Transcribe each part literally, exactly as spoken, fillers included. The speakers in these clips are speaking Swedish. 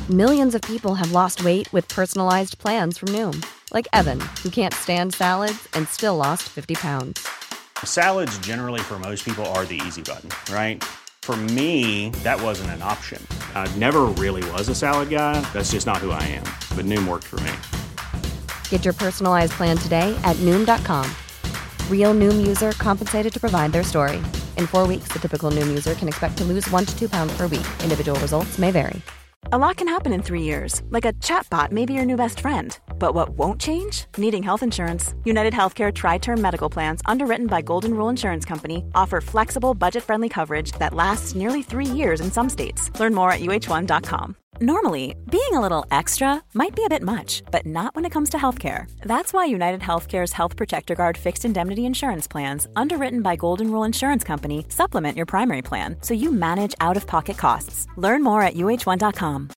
Millions of people have lost weight with personalized plans from Noom. Like Evan, who can't stand salads and still lost fifty pounds. Salads generally for most people are the easy button, right? For me, that wasn't an option. I never really was a salad guy. That's just not who I am. But Noom worked for me. Get your personalized plan today at Noom dot com. Real Noom user compensated to provide their story. In four weeks, the typical Noom user can expect to lose one to two pounds per week. Individual results may vary. A lot can happen in three years, like a chatbot may be your new best friend. But what won't change? Needing health insurance. United Healthcare Tri-Term Medical Plans, underwritten by Golden Rule Insurance Company, offer flexible, budget-friendly coverage that lasts nearly three years in some states. Learn more at U H one dot com. Normally, being a little extra might be a bit much, but not when it comes to healthcare. That's why United Healthcare's Health Protector Guard fixed indemnity insurance plans, underwritten by Golden Rule Insurance Company, supplement your primary plan so you manage out-of-pocket costs. Learn more at U H one dot com.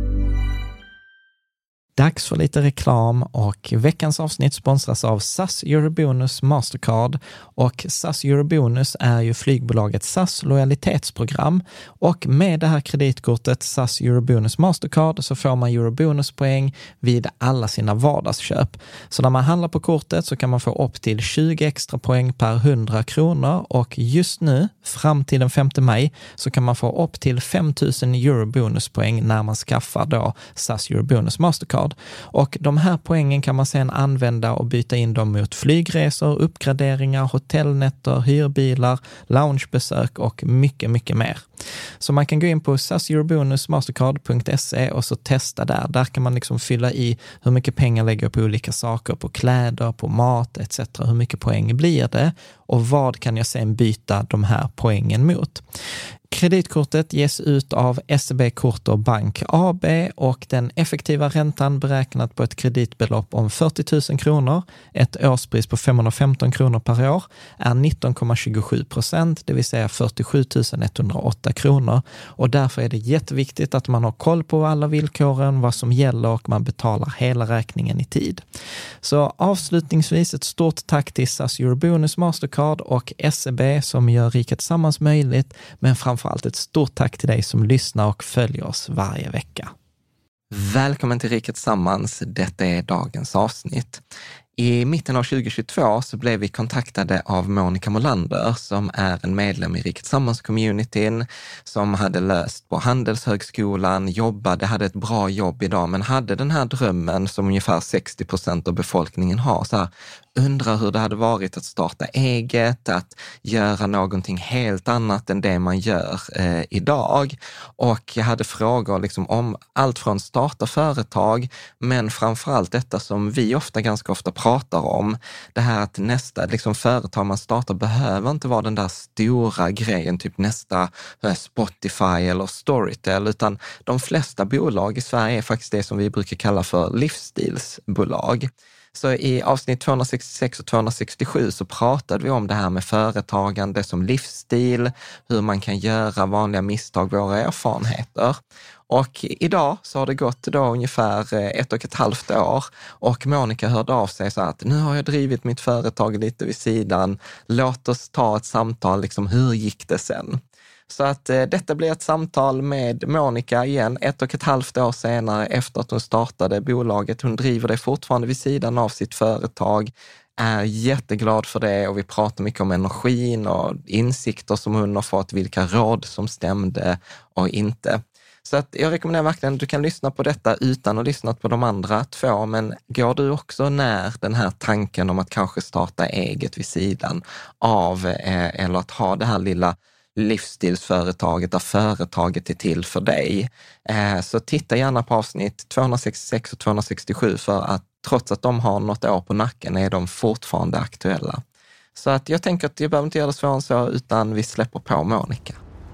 Dags för lite reklam och veckans avsnitt sponsras av S A S Eurobonus Mastercard, och S A S Eurobonus är ju flygbolaget S A S lojalitetsprogram, och med det här kreditkortet S A S Eurobonus Mastercard så får man Eurobonuspoäng vid alla sina vardagsköp. Så när man handlar på kortet så kan man få upp till tjugo extra poäng per hundra kronor, och just nu fram till den femte maj så kan man få upp till fem tusen Eurobonuspoäng när man skaffar då S A S Eurobonus Mastercard. Och de här poängen kan man sedan använda och byta in dem mot flygresor, uppgraderingar, hotellnätter, hyrbilar, loungebesök och mycket, mycket mer. Så man kan gå in på saseurobonumastercard punkt se och så testa där. Där kan man liksom fylla i hur mycket pengar lägger på olika saker, på kläder, på mat et cetera. Hur mycket poäng blir det och vad kan jag sedan byta de här poängen mot? Kreditkortet ges ut av S E B Kort och Bank A B, och den effektiva räntan beräknat på ett kreditbelopp om fyrtio tusen kronor, ett årspris på femhundrafemton kronor per år, är nitton komma tjugosju procent, det vill säga fyrtiosju tusen etthundraåtta kronor. Och därför är det jätteviktigt att man har koll på alla villkoren, vad som gäller, och man betalar hela räkningen i tid. Så avslutningsvis ett stort tack till S A S Eurobonus Mastercard och S E B som gör Riket Tillsammans möjligt, men framförallt ett stort tack till dig som lyssnar och följer oss varje vecka. Välkommen till Riket Tillsammans, detta är dagens avsnitt. I mitten av tjugohundratjugotvå så blev vi kontaktade av Monica Molander som är en medlem i Riket Tillsammans-communityn som hade löst på Handelshögskolan, jobbade, hade ett bra jobb idag, men hade den här drömmen som ungefär sextio procent av befolkningen har. Så här, undrar hur det hade varit att starta eget, att göra någonting helt annat än det man gör eh, idag. Och jag hade frågor liksom om allt från starta företag, men framförallt detta som vi ofta, ganska ofta pratar om, det här att nästa liksom, företag man startar behöver inte vara den där stora grejen, typ nästa eh, Spotify eller Storytel, utan de flesta bolag i Sverige är faktiskt det som vi brukar kalla för livsstilsbolag. Så i avsnitt tvåhundrasextiosex och tvåhundrasextiosju så pratade vi om det här med företagande som livsstil, hur man kan göra vanliga misstag, våra erfarenheter. Och idag så har det gått då ungefär ett och ett halvt år och Monica hörde av sig så att nu har jag drivit mitt företag lite vid sidan, låt oss ta ett samtal, liksom hur gick det sen? Så att eh, detta blir ett samtal med Monica igen ett och ett halvt år senare efter att hon startade bolaget. Hon driver det fortfarande vid sidan av sitt företag, är jätteglad för det och vi pratar mycket om energin och insikter som hon har fått, vilka råd som stämde och inte. Så att jag rekommenderar verkligen att du kan lyssna på detta utan att lyssna på de andra två, men går du också när den här tanken om att kanske starta eget vid sidan av eh, eller att ha det här lilla livsstilsföretaget där företaget är till för dig. Eh, så titta gärna på avsnitt tvåhundrasextiosex och tvåhundrasextiosju för att trots att de har något år på nacken är de fortfarande aktuella. Så att jag tänker att jag behöver inte göra det svårare än så utan vi släpper på Monica.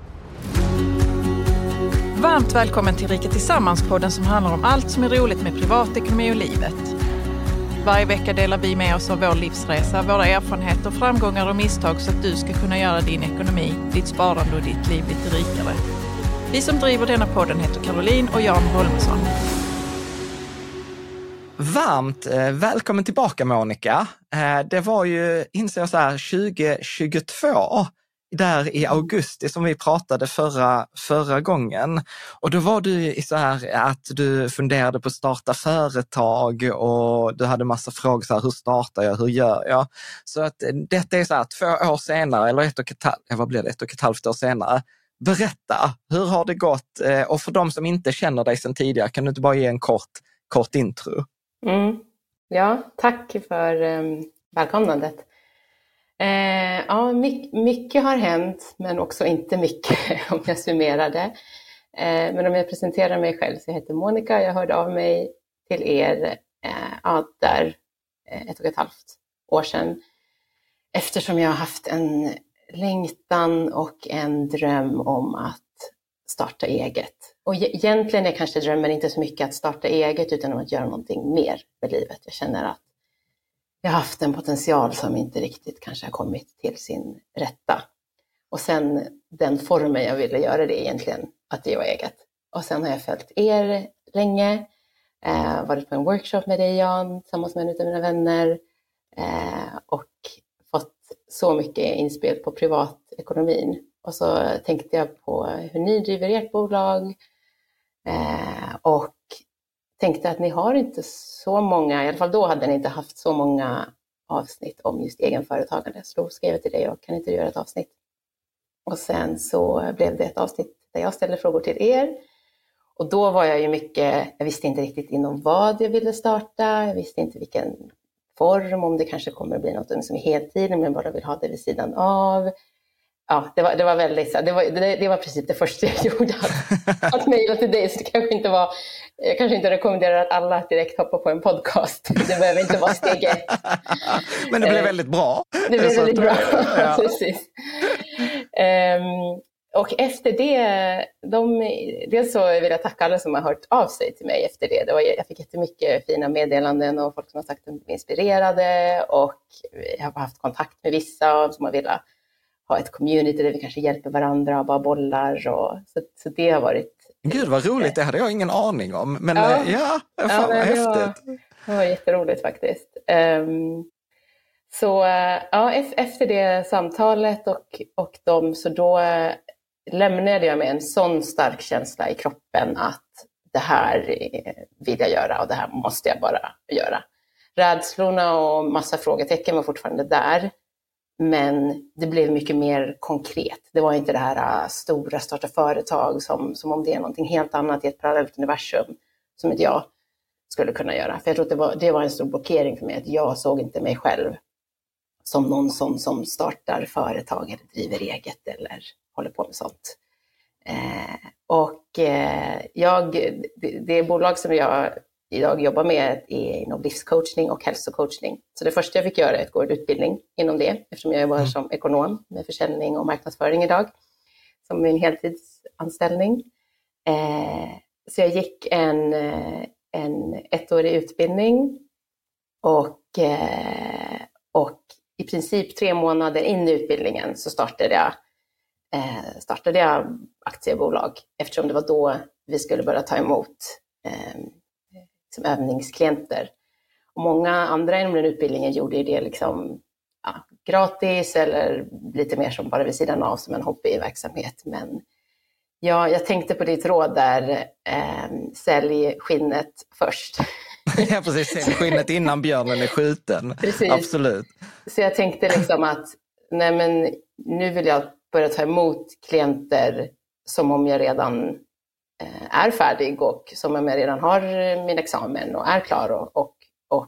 Varmt välkommen till Riket Tillsammans-podden som handlar om allt som är roligt med privatekonomi och livet. Varje vecka delar vi med oss av vår livsresa, våra erfarenheter, framgångar och misstag så att du ska kunna göra din ekonomi, ditt sparande och ditt liv lite rikare. Vi som driver denna podden heter Caroline och Jan Holmesson. Varmt eh, välkommen tillbaka Monica. Eh, det var ju, inser jag så här, tjugohundratjugotvå där i augusti som vi pratade förra, förra gången. Och då var du i så här att du funderade på att starta företag och du hade massa frågor så här, hur startar jag, hur gör jag? Så att detta är så här två år senare, eller ett och ett halvt, vad blir det, ett och ett halvt år senare. Berätta, hur har det gått? Och för de som inte känner dig sedan tidigare, kan du inte bara ge en kort, kort intro? Mm. Ja, tack för um, välkomnandet. Eh, ja, my- mycket har hänt, men också inte mycket om jag summerar det. Eh, men om jag presenterar mig själv så heter Monica. Jag hörde av mig till er eh, ja, där ett och ett halvt år sedan. Eftersom jag har haft en längtan och en dröm om att starta eget. Och egentligen är kanske drömmen inte så mycket att starta eget utan om att göra någonting mer med livet. Jag känner att jag har haft en potential som inte riktigt kanske har kommit till sin rätta. Och sen den formen jag ville göra det egentligen att driva eget. Och sen har jag följt er länge. Eh, varit på en workshop med dig, Jan, tillsammans med en av mina vänner. Eh, och fått så mycket inspel på privatekonomin. Och så tänkte jag på hur ni driver ert bolag. Eh, och tänkte att ni har inte så många, i alla fall då hade ni inte haft så många avsnitt om just egenföretagande. Så då skrev jag till dig och kan inte göra ett avsnitt. Och sen så blev det ett avsnitt där jag ställde frågor till er. Och då var jag ju mycket, jag visste inte riktigt inom vad jag ville starta. Jag visste inte vilken form, om det kanske kommer att bli något som är heltid, om jag bara vill ha det vid sidan av. Ja, det var, det var väldigt, det var, det, det var precis det första jag gjorde, att, att mejla till dig. Så det kanske inte var, jag kanske inte rekommenderar att alla direkt hoppar på en podcast. Det behöver inte vara steg ett. Men det blev väldigt bra. Det blev väldigt bra, ja. Precis. Um, och efter det, de, dels så vill jag tacka alla som har hört av sig till mig efter det. det var, jag fick jättemycket fina meddelanden och folk som har sagt att de är inspirerade. Och jag har haft kontakt med vissa som har velat ha ett community där vi kanske hjälper varandra och bara bollar. Och, så, så det har varit... Gud vad roligt, det hade jag ingen aning om. Men ja, ja, fan ja vad häftigt. Var, det var jätteroligt faktiskt. Um, så ja, efter det samtalet och, och dem, så då lämnade jag med en sån stark känsla i kroppen att det här vill jag göra och det här måste jag bara göra. Rädslorna och massa frågetecken var fortfarande där. Men det blev mycket mer konkret. Det var inte det här stora starta företag som, som om det är någonting helt annat i ett parallellt universum som inte jag skulle kunna göra. För jag tror att det var, det var en stor blockering för mig, att jag såg inte mig själv som någon som, som startar företag eller driver eget eller håller på med sånt. Eh, och eh, jag, det, det bolag som jag idag jobbar med är inom livscoachning och hälsocoachning. Så det första jag fick göra är att gå en utbildning inom det, eftersom jag jobbar som ekonom med försäljning och marknadsföring idag, som min heltidsanställning. Eh, så jag gick en, en ettårig utbildning och, eh, och i princip tre månader in i utbildningen så startade jag, eh, startade jag aktiebolag, eftersom det var då vi skulle börja ta emot eh, som övningsklienter. Och många andra inom den utbildningen gjorde det liksom, ja, gratis eller lite mer som bara vid sidan av som en hobbyverksamhet. Men ja, jag tänkte på ditt råd där, eh, sälj skinnet först. Ja, precis. Sälj skinnet innan björnen är skjuten. Precis. Absolut. Så jag tänkte liksom att nej, men nu vill jag börja ta emot klienter som om jag redan är färdig och som om jag redan har min examen och är klar och, och, och,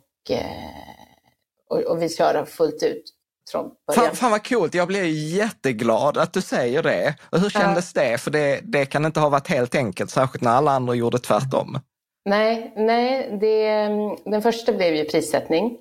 och, och vill köra fullt ut från början. Fan, fan vad coolt, jag blir jätteglad att du säger det. Och hur kändes ja. det? För det, det kan inte ha varit helt enkelt, särskilt när alla andra gjorde tvärtom. Nej, nej det, den första blev ju prissättning.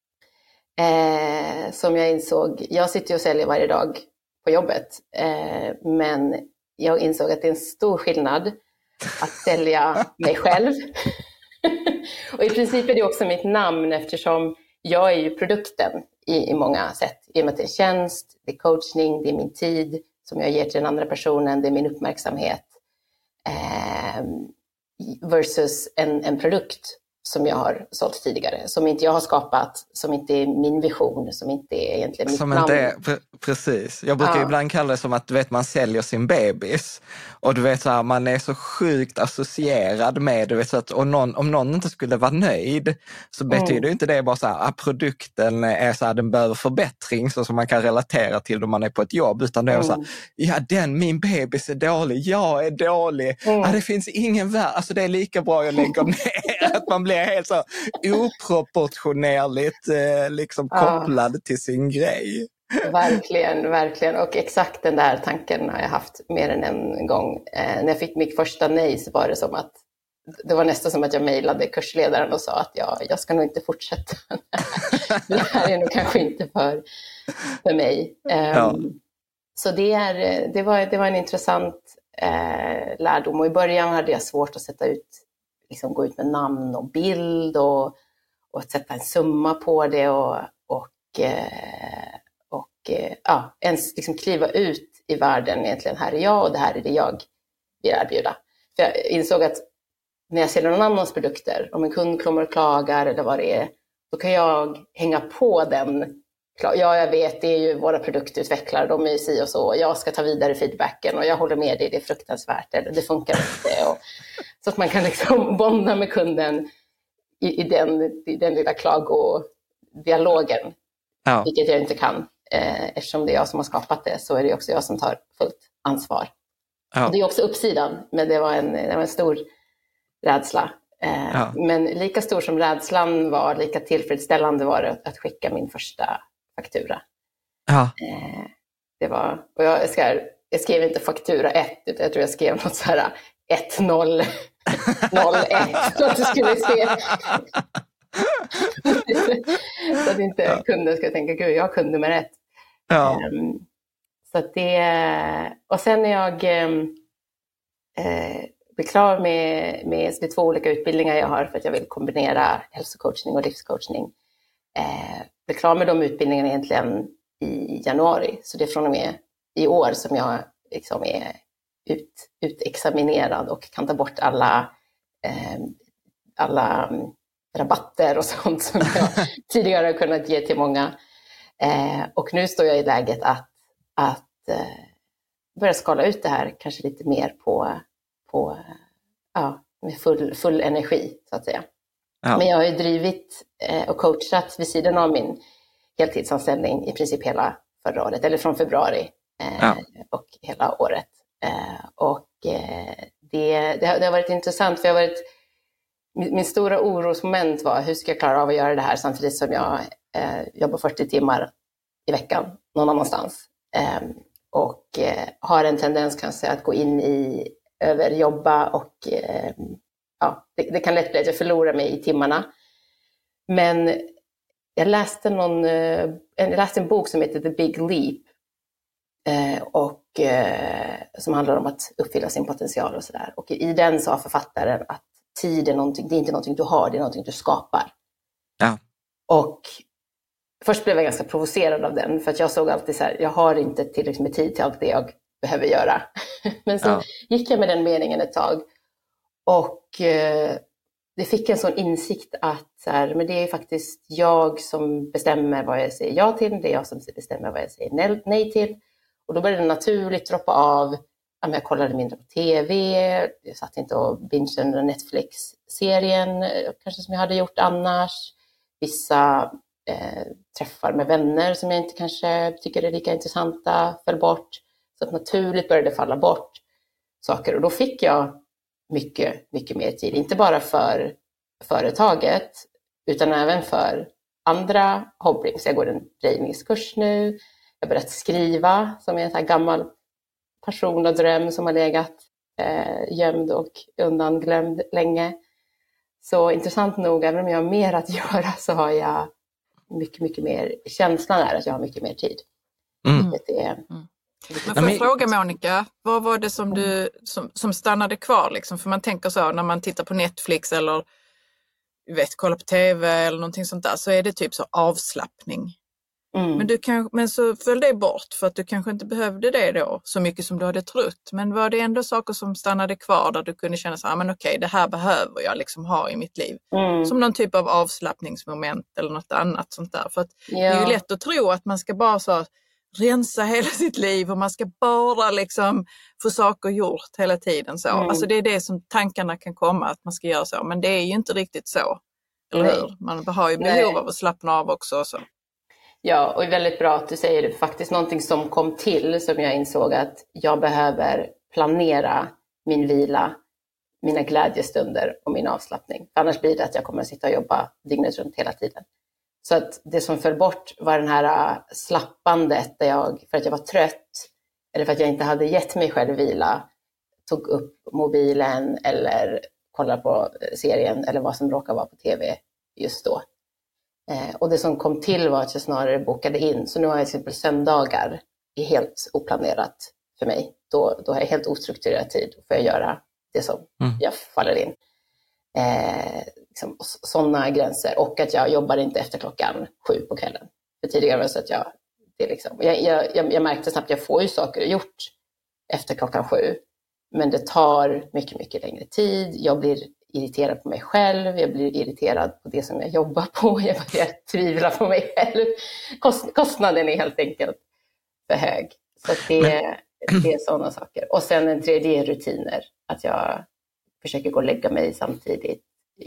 Eh, som jag insåg, jag sitter och säljer varje dag på jobbet. Eh, men jag insåg att det är en stor skillnad att sälja mig själv. Och i princip är det också mitt namn, eftersom jag är ju produkten i, i många sätt. I och med att det är tjänst, det är coachning, det är min tid som jag ger till den andra personen, det är min uppmärksamhet. Eh, versus en, en produkt som jag har sålt tidigare, som inte jag har skapat, som inte är min vision, som inte är egentligen mitt som namn. Inte är, pre- precis. Jag brukar ja. ibland kalla det som att du vet, man säljer sin bebis. Och du vet så här, man är så sjukt associerad med, du vet så att och någon, om någon inte skulle vara nöjd så betyder mm. inte det bara så här att produkten är så här, den behöver förbättring så som man kan relatera till då man är på ett jobb, utan det är mm. så här, ja den, min bebis är dålig, jag är dålig, mm. ja, det finns ingen värld, alltså det är lika bra jag lägger ner, att man blir helt så oproportionerligt eh, liksom kopplad ja. till sin grej. Verkligen, verkligen. Och exakt den där tanken har jag haft mer än en gång. Eh, när jag fick mitt första nej så var det som att det var nästan som att jag mejlade kursledaren och sa att jag, jag ska nog inte fortsätta. Det här är nog kanske inte för, för mig. Um, ja. Så det, är, det, var, det var en intressant eh, lärdom. Och i början hade jag svårt att sätta ut, liksom gå ut med namn och bild och, och att sätta en summa på det och, och eh, och ja, ens liksom kliva ut i världen egentligen. Här är jag och det här är det jag vill erbjuda. För jag insåg att när jag ser någon annans produkter, om en kund kommer och klagar eller vad det är, då kan jag hänga på den. Ja, jag vet, det är ju våra produktutvecklare, de är ju si och så. Jag ska ta vidare feedbacken och jag håller med dig, det är fruktansvärt eller det funkar inte. Och, så att man kan liksom bonda med kunden i, i, den, i den lilla klagodialogen. Ja. Vilket jag inte kan. Eh, eftersom det är jag som har skapat det så är det också jag som tar fullt ansvar. Ja. Och det är också uppsidan, men det var en, det var en stor rädsla. Eh, ja. Men lika stor som rädslan var, lika tillfredsställande var det att skicka min första faktura. Ja. Eh, det var, och jag, skrev, jag skrev inte faktura ett, utan jag tror jag skrev något så här ett noll noll ett så att det skulle se... så att inte ja. kunden ska tänka, gud, jag kunde med rätt. Ja. Um, så att det, och sen när jag um, uh, blir klar med, med de två olika utbildningar jag har för att jag vill kombinera hälsocoachning och livscoachning. Uh, blir klar med de utbildningarna egentligen i januari. Så det är från och med i år som jag liksom är ut, utexaminerad och kan ta bort alla, um, alla um, rabatter och sånt som jag tidigare har kunnat ge till många. Eh, och nu står jag i läget att, att eh, börja skala ut det här kanske lite mer på, på ja, med full, full energi så att säga. Ja. Men jag har ju drivit eh, och coachat vid sidan av min heltidsanställning i princip hela förra året, eller från februari eh, ja. och hela året. Eh, och eh, det, det, har, det har varit intressant för jag har varit Min stora orosmoment var hur ska jag klara av att göra det här samtidigt som jag eh, jobbar fyrtio timmar i veckan någon annanstans. Eh, och eh, har en tendens kanske att gå in i överjobba och eh, ja, det, det kan lätt bli att jag förlorar mig i timmarna. Men jag läste, någon, eh, jag läste en bok som heter The Big Leap eh, och eh, som handlar om att uppfylla sin potential och sådär. Och i den sa författaren att tid är någonting, det är inte någonting du har, det är någonting du skapar. Ja. Och först blev jag ganska provocerad av den, för att jag såg alltid så här, jag har inte tillräckligt med tid till allt det jag behöver göra. Men så ja. gick jag med den meningen ett tag och eh, det fick en sån insikt att så här, men det är faktiskt jag som bestämmer vad jag säger ja till, det är jag som bestämmer vad jag säger nej till. Och då började det naturligt droppa av. Jag kollade mindre på tv, jag satt inte och bingeade den Netflix-serien kanske som jag hade gjort annars. Vissa eh, träffar med vänner som jag inte kanske tycker är lika intressanta föll bort. Så att naturligt började det falla bort saker. Och då fick jag mycket, mycket mer tid. Inte bara för företaget utan även för andra hobbyer. Så jag går en drivningskurs nu. Jag har börjat skriva som är en sån här gammal passion och dröm som har legat eh, gömd och undanglömd länge. Så intressant nog, även om jag har mer att göra så har jag mycket, mycket mer, känslan är att jag har mycket mer tid. Mm. Det är, mm. Men får jag fråga Monica, vad var det som du som, som stannade kvar liksom? För man tänker så när man tittar på Netflix eller vet, kollar på tv eller någonting sånt där, så är det typ så avslappning. Mm. Men, du kan, men så föll det bort för att du kanske inte behövde det då så mycket som du hade trott. Men var det ändå saker som stannade kvar där du kunde känna så här, men okej, det här behöver jag liksom ha i mitt liv. Mm. Som någon typ av avslappningsmoment eller något annat sånt där. För att ja. Det är ju lätt att tro att man ska bara så rensa hela sitt liv och man ska bara liksom få saker gjort hela tiden så. Mm. Alltså det är det som tankarna kan komma att man ska göra så. Men det är ju inte riktigt så. Eller Nej. hur? Man har ju behov Nej. av att slappna av också och så. Ja, och väldigt bra att du säger det. Faktiskt någonting som kom till som jag insåg att jag behöver planera min vila, mina glädjestunder och min avslappning. För annars blir det att jag kommer att sitta och jobba dygnet runt hela tiden. Så att det som föll bort var den här slappandet där jag, för att jag var trött eller för att jag inte hade gett mig själv vila, tog upp mobilen eller kollade på serien eller vad som råkar vara på tv just då. Eh, och det som kom till var att jag snarare bokade in. Så nu har jag till exempel söndagar är helt oplanerat för mig. Då, då har jag helt ostrukturerad tid för att göra det som mm. jag faller in. Eh, liksom, sådana gränser. Och att jag jobbar inte efter klockan sju på kvällen. För tidigare var det så att jag, det liksom, jag, jag, jag märkte snabbt att jag får ju saker gjort efter klockan sju. Men det tar mycket, mycket längre tid. Jag blir irriterad på mig själv. Jag blir irriterad på det som jag jobbar på. Jag börjar tvivla på mig själv. Kost, kostnaden är helt enkelt för hög. Så det, Men... det är sådana saker. Och sen en tredje är rutiner. Att jag försöker gå och lägga mig samtidigt.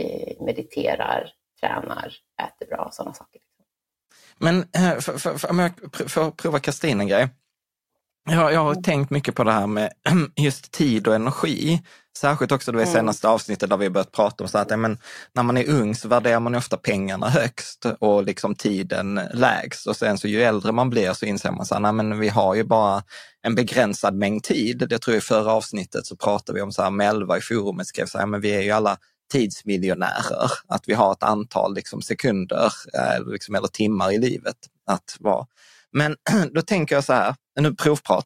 Mediterar, tränar, äter bra. Sådana saker. Men för, för, för, om jag får prova kasta in en grej. Jag, jag har mm. tänkt mycket på det här med just tid och energi. Särskilt också det senaste mm. avsnittet där vi börjat prata om så att men, när man är ung så värderar man ofta pengarna högst och liksom tiden lägst. Och sen så ju äldre man blir så inser man så här, nej, men vi har ju bara en begränsad mängd tid. Det tror jag i förra avsnittet så pratade vi om så här, Melva i forumet skrev så här, men vi är ju alla tidsmiljonärer. Att vi har ett antal liksom, sekunder eh, liksom, eller timmar i livet att vara. Men då tänker jag så här, nu provprat,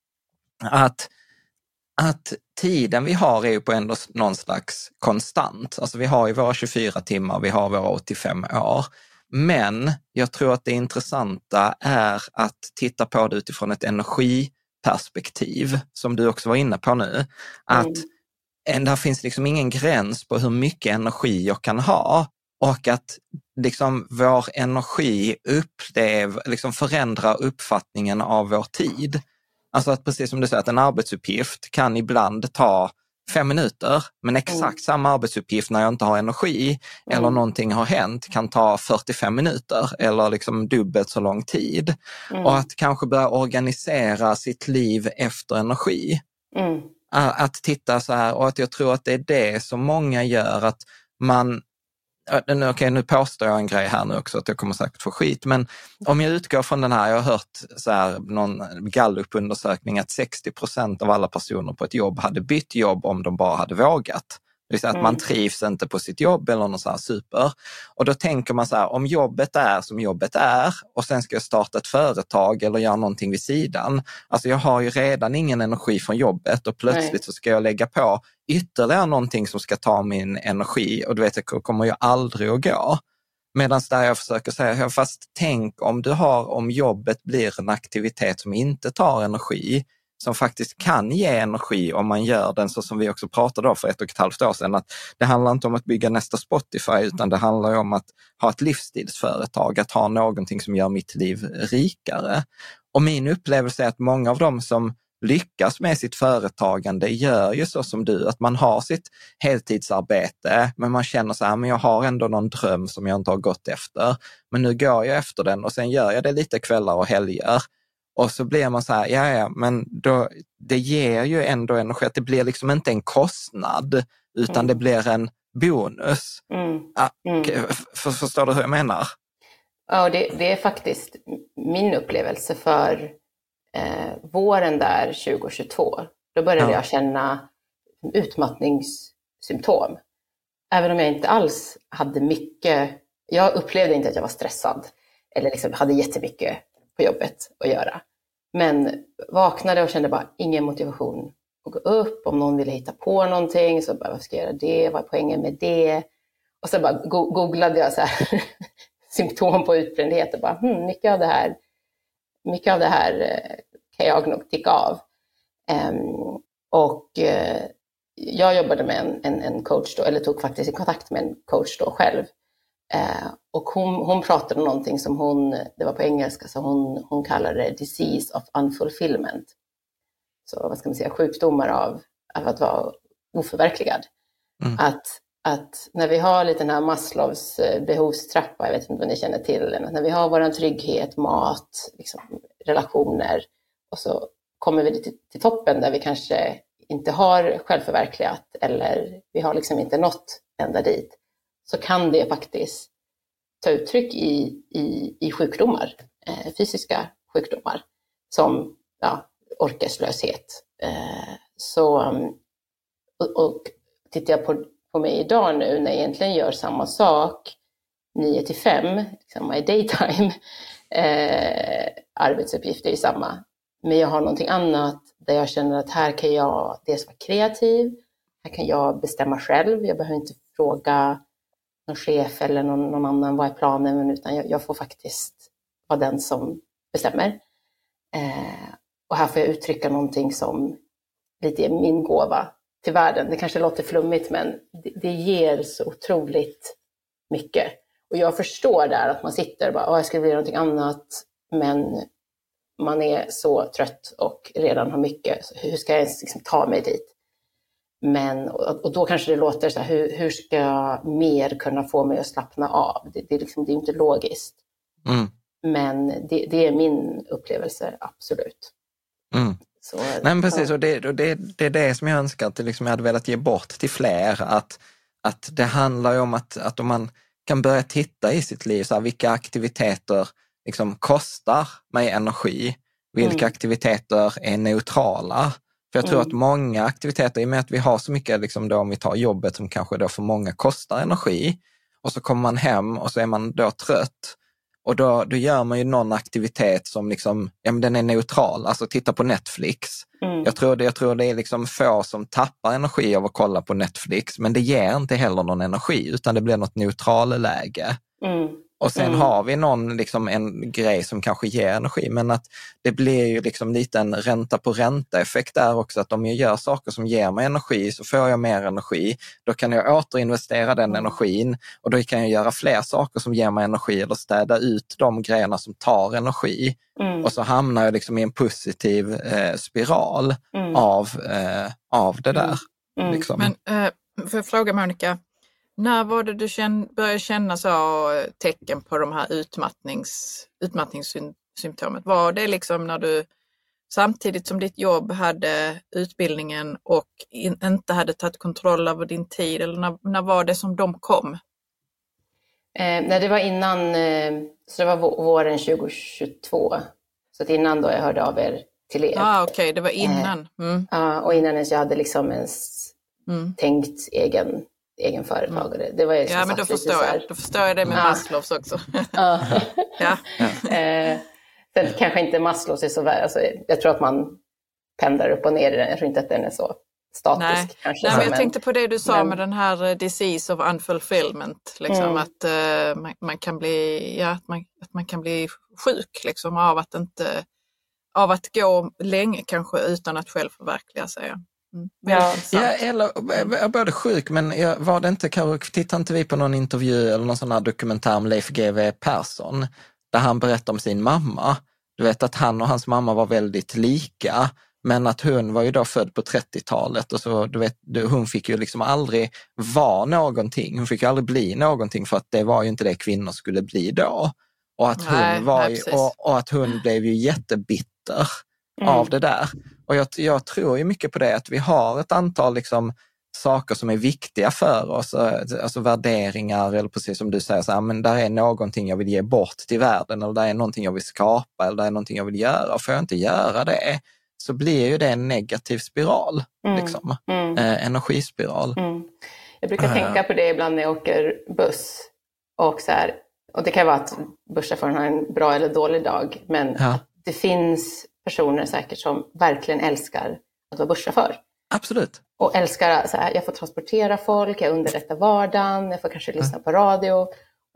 att, att tiden vi har är ju på ändå någon slags konstant. Alltså vi har ju våra tjugofyra timmar, vi har våra åttiofem år. Men jag tror att det intressanta är att titta på det utifrån ett energiperspektiv, som du också var inne på nu. Att mm. där finns liksom ingen gräns på hur mycket energi jag kan ha. Och att liksom vår energi upplev, liksom förändrar uppfattningen av vår tid. Alltså att precis som du säger att en arbetsuppgift kan ibland ta fem minuter. Men exakt mm. samma arbetsuppgift när jag inte har energi mm. eller någonting har hänt kan ta fyrtiofem minuter eller liksom dubbelt så lång tid. Mm. Och att kanske börja organisera sitt liv efter energi. Mm. Att titta så här, och att jag tror att det är det som många gör, att man... Okej, okay, nu påstår jag en grej här nu också att jag kommer säkert få skit, men om jag utgår från den här, jag har hört så här, någon Gallup-undersökning att sextio procent av alla personer på ett jobb hade bytt jobb om de bara hade vågat. Det vill säga att man trivs inte på sitt jobb eller något så här super. Och då tänker man så här, om jobbet är som jobbet är och sen ska jag starta ett företag eller göra någonting vid sidan. Alltså jag har ju redan ingen energi från jobbet och plötsligt Nej. så ska jag lägga på ytterligare någonting som ska ta min energi och du vet, det kommer ju aldrig att gå. Medan där jag försöker säga, fast tänk om du har, om jobbet blir en aktivitet som inte tar energi, som faktiskt kan ge energi om man gör den så som vi också pratade om för ett och ett halvt år sedan. Att det handlar inte om att bygga nästa Spotify utan det handlar om att ha ett livsstilsföretag, att ha någonting som gör mitt liv rikare. Och min upplevelse är att många av dem som lyckas med sitt företagande gör ju så som du, att man har sitt heltidsarbete men man känner så här, men jag har ändå någon dröm som jag inte har gått efter. Men nu går jag efter den och sen gör jag det lite kvällar och helger. Och så blir man så här, ja ja, men då, det ger ju ändå energi, att det blir liksom inte en kostnad utan mm. det blir en bonus. Mm. Mm. För, förstår du hur jag menar? Ja, det, det är faktiskt min upplevelse för eh, våren där tjugo tjugotvå. Då började ja. jag känna utmattningssymptom. Även om jag inte alls hade mycket, jag upplevde inte att jag var stressad eller liksom hade jättemycket på jobbet att göra. Men vaknade och kände bara ingen motivation att gå upp. Om någon ville hitta på någonting så bara, vad ska jag göra det? Vad är poängen med det? Och så bara go- googlade jag så här symptom på utbrändhet och bara, hmm, mycket av det här, mycket av det här eh, kan jag nog ticka av. Um, och eh, jag jobbade med en, en, en coach då, eller tog faktiskt i kontakt med en coach då själv. Eh, och hon, hon pratade om någonting som hon, det var på engelska, så hon, hon kallade det disease of unfulfillment. Så vad ska man säga, sjukdomar av, av att vara oförverkligad. Mm. Att, att när vi har lite den här Maslows behovstrappa, jag vet inte vad ni känner till den, när vi har vår trygghet, mat, liksom, relationer, och så kommer vi till, till toppen där vi kanske inte har självförverkligat eller vi har liksom inte nått ända dit, så kan det faktiskt ta uttryck i, i, i sjukdomar, eh, fysiska sjukdomar som ja, orkeslöshet. Eh, så, och, och tittar jag på, på mig idag nu när jag egentligen gör samma sak, nio till fem, liksom my daytime, eh, arbetsuppgifter är samma. Men jag har någonting annat där jag känner att här kan jag dels vara kreativ, här kan jag bestämma själv, jag behöver inte fråga någon chef eller någon, någon annan vad är planen, utan jag, jag får faktiskt vara den som bestämmer. Eh, och här får jag uttrycka någonting som lite är min gåva till världen. Det kanske låter flummigt, men det, det ger så otroligt mycket. Och jag förstår där att man sitter och bara, åh, jag skulle vilja någonting annat, men man är så trött och redan har mycket. Så hur ska jag ens liksom ta mig dit? Men, och, och då kanske det låter så här, hur, hur ska jag mer kunna få mig att slappna av? Det, det, är, liksom, det är inte logiskt. Mm. Men det, det är min upplevelse, absolut. Mm. Så, Nej, men precis, och det, och det, det är det som jag önskar att det liksom jag hade velat ge bort till fler. Att, att det handlar ju om att, att om man kan börja titta i sitt liv, så här, vilka aktiviteter liksom kostar mig energi, vilka mm. aktiviteter är neutrala. För jag tror mm. att många aktiviteter, i och med att vi har så mycket, liksom då, om vi tar jobbet som kanske då för många kostar energi, och så kommer man hem och så är man då trött, och då, då gör man ju någon aktivitet som liksom, ja, men den är neutral, alltså titta på Netflix. Mm. Jag, tror det, jag tror det är liksom få som tappar energi av att kolla på Netflix, men det ger inte heller någon energi, utan det blir något neutral läge. Mm. Och sen mm. har vi någon, liksom en grej som kanske ger energi, men att det blir ju liksom lite en ränta på ränta-effekt där också, att om jag gör saker som ger mig energi så får jag mer energi, då kan jag återinvestera den mm. energin, och då kan jag göra fler saker som ger mig energi eller städa ut de grejerna som tar energi. Mm. Och så hamnar jag liksom i en positiv eh, spiral mm. av, eh, av det där. Mm. Liksom. Men eh, för jag fråga Monica, när var det du känn, började känna så tecken på de här utmattnings, utmattningssymptomet? Var det liksom när du samtidigt som ditt jobb hade utbildningen och in, inte hade tagit kontroll över din tid? Eller när, när var det som de kom? Eh, nej, det var innan, eh, så det var våren tjugohundratjugotvå. Så att innan då jag hörde av er till er. Ah, okej, okay, det var innan. Mm. Ja, eh, och innan ens jag hade liksom ens mm. tänkt egen... egen företagare. Det var ju ja, men då förstår jag. Då förstår jag det med ja. Maslows också. ja. ja. eh, sen kanske inte Maslows är så väl. Alltså, jag tror att man pendlar upp och ner i den. Jag tror inte att den är så statisk. Nej, kanske, Nej men jag men, tänkte på det du sa men, med den här disease of unfulfillment. Liksom, mm. Att uh, man, man kan bli ja, att man, att man kan bli sjuk liksom, av att inte av att gå länge kanske utan att själv förverkliga sig. Mm. Ja. ja, eller både sjuk, men var det inte, tittade inte vi på någon intervju eller någon sån här dokumentär om Leif G W Persson där han berättade om sin mamma. Du vet att han och hans mamma var väldigt lika, men att hon var ju då född på trettiotalet, och så du vet, hon fick ju liksom aldrig vara någonting, hon fick ju aldrig bli någonting, för att det var ju inte det kvinnor skulle bli då. Och att hon, nej, var nej, ju, och, och att hon blev ju jättebitter mm. av det där. Och jag, jag tror ju mycket på det, att vi har ett antal liksom saker som är viktiga för oss, alltså värderingar, eller precis som du säger, så här, men där är någonting jag vill ge bort till världen, eller där är någonting jag vill skapa, eller där är någonting jag vill göra. Och får jag inte göra det, så blir ju det en negativ spiral, mm. liksom. Mm. Eh, energispiral. Mm. Jag brukar uh. tänka på det ibland när jag åker buss, och så här, och det kan vara att busschauffören har en bra eller dålig dag, men ja. Att det finns personer säkert som verkligen älskar att vara busschaufför. Absolut. Och älskar så här, jag får transportera folk, jag underlättar vardagen, jag får kanske lyssna ja. på radio. Och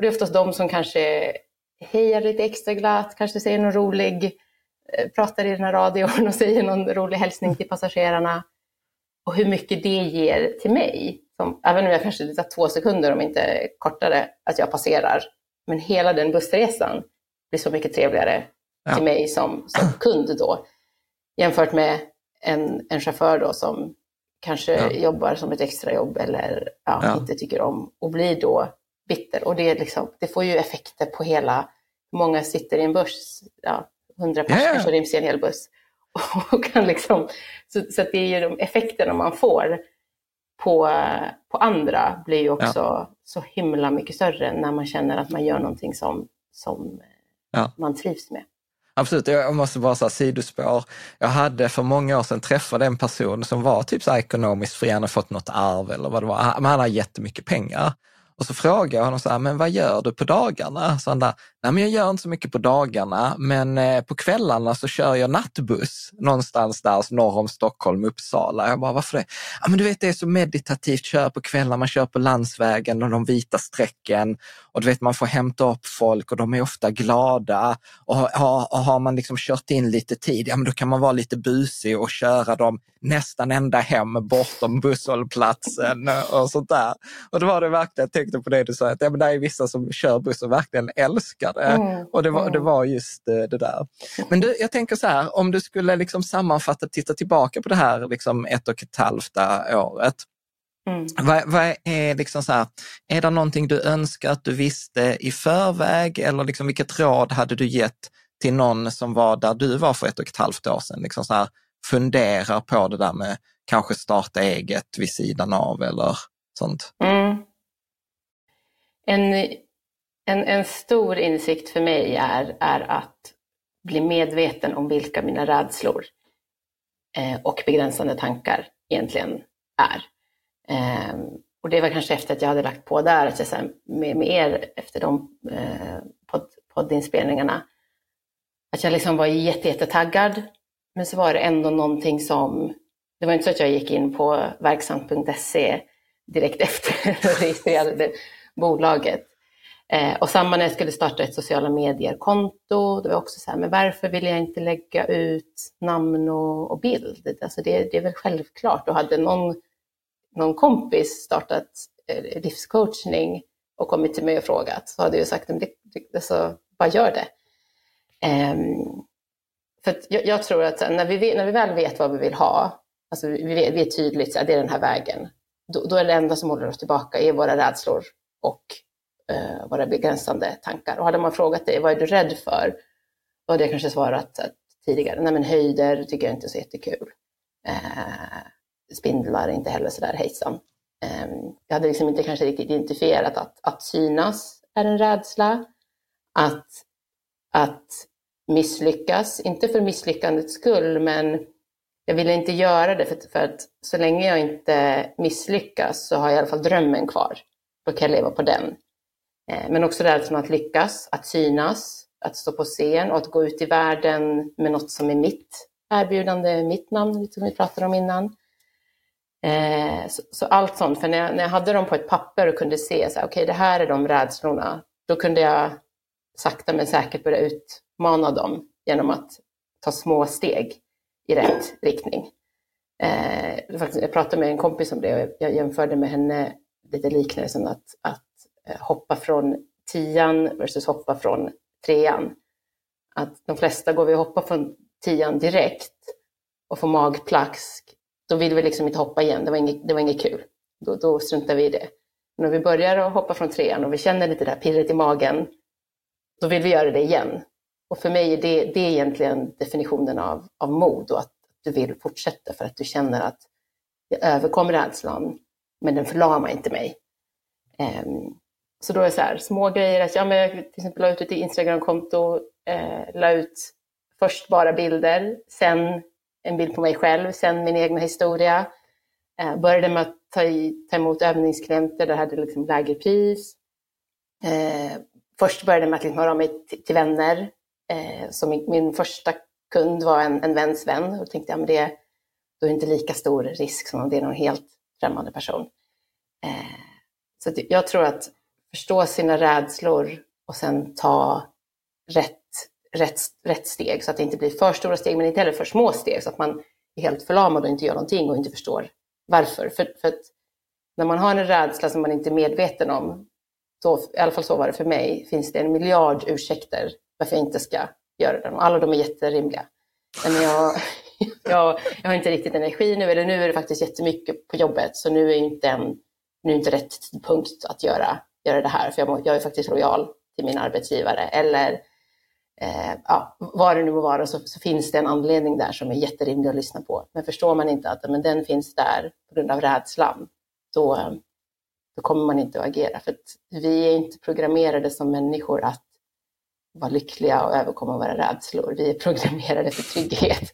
det är oftast de som kanske hejar lite extra glatt, kanske säger någon rolig, pratar i den här radion och säger någon rolig hälsning till passagerarna. Och hur mycket det ger till mig, som, även om jag kanske det tar två sekunder om inte kortare, att jag passerar. Men hela den bussresan blir så mycket trevligare ja. till mig som, som kund då. Jämfört med en, en chaufför då som kanske ja. jobbar som ett extrajobb eller ja, ja. inte tycker om och blir då bitter. Och det, är liksom, det får ju effekter på hela, många sitter i en buss, ja, hundra personer yeah. så ryms i en hel buss. Och kan liksom, så, så att det är ju de effekterna man får på, på andra blir ju också ja. så himla mycket större när man känner att man gör någonting som, som ja. man trivs med. Absolut, jag måste bara säga sidospår. Jag hade för många år sedan träffat en person som var typ så här ekonomiskt fri, han hade fått något arv eller vad det var. Men han hade jättemycket pengar. Och så frågade jag honom så här, men vad gör du på dagarna? Så han där, nej men jag gör inte så mycket på dagarna, men eh, på kvällarna så kör jag nattbuss någonstans där norr om Stockholm, Uppsala. Jag bara, varför det? Ja men du vet, det är så meditativt, kör på kvällar, man kör på landsvägen och de vita strecken. Och du vet, man får hämta upp folk och de är ofta glada. Och, och, och har man liksom kört in lite tid, ja men då kan man vara lite busig och köra dem nästan ända hem bortom busshållplatsen och sånt där. Och då var det verkligen, jag tänkte på det du sa, att ja, men det är vissa som kör buss och verkligen älskar det. Mm. Och det var, det var just det, det där. Men du, jag tänker så här, om du skulle liksom sammanfatta, titta tillbaka på det här liksom ett och ett halvt året. Mm. Vad, vad är liksom så här, är det någonting du önskar att du visste i förväg, eller liksom vilket råd hade du gett till någon som var där du var för ett och ett halvt år sedan? Liksom så här, fundera på det där med kanske starta eget vid sidan av eller sånt. Mm. En, en, en stor insikt för mig är, är att bli medveten om vilka mina rädslor eh, och begränsande tankar egentligen är. Eh, och det var kanske efter att jag hade lagt på där, att jag, så här, med, med er efter de eh, podd, poddinspelningarna, att jag liksom var jätte, jätte taggad, men så var det ändå någonting som, det var inte så att jag gick in på verksamt punkt se direkt efter och registrerade bolaget. Eh, och samma när jag skulle starta ett sociala medier-konto, det var också så här, men varför vill jag inte lägga ut namn och, och bild? Alltså det, det är väl självklart. Och hade någon, någon kompis startat eh, livscoachning och kommit till mig och frågat, så hade jag sagt, det, det, alltså, bara gör det. Eh, för att jag, jag tror att när vi, när vi väl vet vad vi vill ha, alltså vi, vi är tydligt att det är den här vägen, då, då är det enda som håller oss tillbaka är våra rädslor och uh, våra begränsande tankar. Och hade man frågat dig, vad är du rädd för? Då hade jag kanske svarat att, tidigare, nej men höjder tycker jag inte är så jättekul. Uh, spindlar inte heller sådär hejsan. Um, jag hade liksom inte kanske riktigt identifierat att, att synas är en rädsla. Att, att misslyckas, inte för misslyckandets skull, men jag ville inte göra det för, för att så länge jag inte misslyckas så har jag i alla fall drömmen kvar. Då kan jag leva på den. Eh, men också rädslan att lyckas, att synas, att stå på scen och att gå ut i världen med något som är mitt erbjudande, mitt namn, lite som vi pratade om innan. Eh, så, så allt sånt, för när jag, när jag hade dem på ett papper och kunde se så här, okej, det här är de rädslorna, då kunde jag sakta men säkert börja utmana dem genom att ta små steg i rätt riktning. Eh, jag pratade med en kompis om det och jag jämförde med henne lite liknande som att, att hoppa från tian versus hoppa från trean. Att de flesta går vi hoppa från tian direkt och får magplask, då vill vi liksom inte hoppa igen, det var inget, det var inget kul. Då, då struntar vi i det. Men om vi börjar att hoppa från trean och vi känner lite det där pirret i magen, då vill vi göra det igen. Och för mig är det, det är egentligen definitionen av, av mod, och att du vill fortsätta för att du känner att jag överkommer rädslan, men den förlamar inte mig. Um, så då är det så här, små grejer, att ja, men jag till exempel la ut ett Instagram-konto, eh, la ut först bara bilder, sen en bild på mig själv, sen min egna historia. Eh, började med att ta, i, ta emot övningsklienter, där hade liksom lägre pris. Eh, först började med att liksom höra av mig till, till vänner. Eh, så min, min första kund var en, en väns vän, och tänkte jag, men det, då är det inte lika stor risk som om det är någon helt främmande person. Eh, så att jag tror att förstå sina rädslor och sen ta rätt, rätt, rätt steg så att det inte blir för stora steg men inte heller för små steg så att man är helt förlamad och inte gör någonting och inte förstår varför. För, för att när man har en rädsla som man inte är medveten om, då, i alla fall så var det för mig, finns det en miljard ursäkter varför jag inte ska göra det. Och alla de är jätterimliga. Men jag, jag, jag har inte riktigt energi nu, eller nu är det faktiskt jättemycket på jobbet så nu är inte, en, nu är inte rätt tidpunkt att göra, göra det här. För jag, jag är faktiskt lojal till min arbetsgivare. Eller eh, ja, vad det nu må vara så, så finns det en anledning där som är jätterimlig att lyssna på. Men förstår man inte att men den finns där på grund av rädslan, då, då kommer man inte att agera. För att vi är inte programmerade som människor att vara lyckliga och överkomma våra rädslor. Vi är programmerade för trygghet.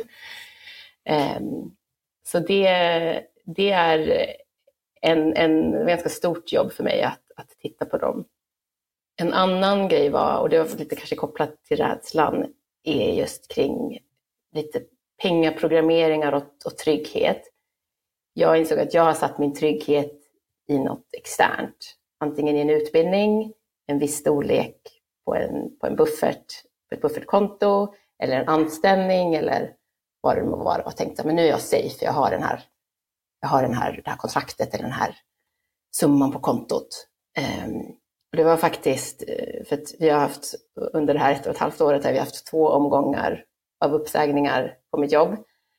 um, så det, det är en, en ganska stort jobb för mig att, att titta på dem. En annan grej var, och det var lite kanske kopplat till rädslan, är just kring lite pengaprogrammeringar och, och trygghet. Jag insåg att jag har satt min trygghet i något externt. Antingen i en utbildning, en viss storlek på en, på en buffert, på ett buffertkonto, eller en anställning, eller vad det må vara. Och tänkte, men nu är jag safe, jag har den här, jag har den här, det här kontraktet eller den här summan på kontot. Um, och det var faktiskt, för att vi har haft under det här ett och ett halvt året har vi haft två omgångar av uppsägningar på mitt jobb.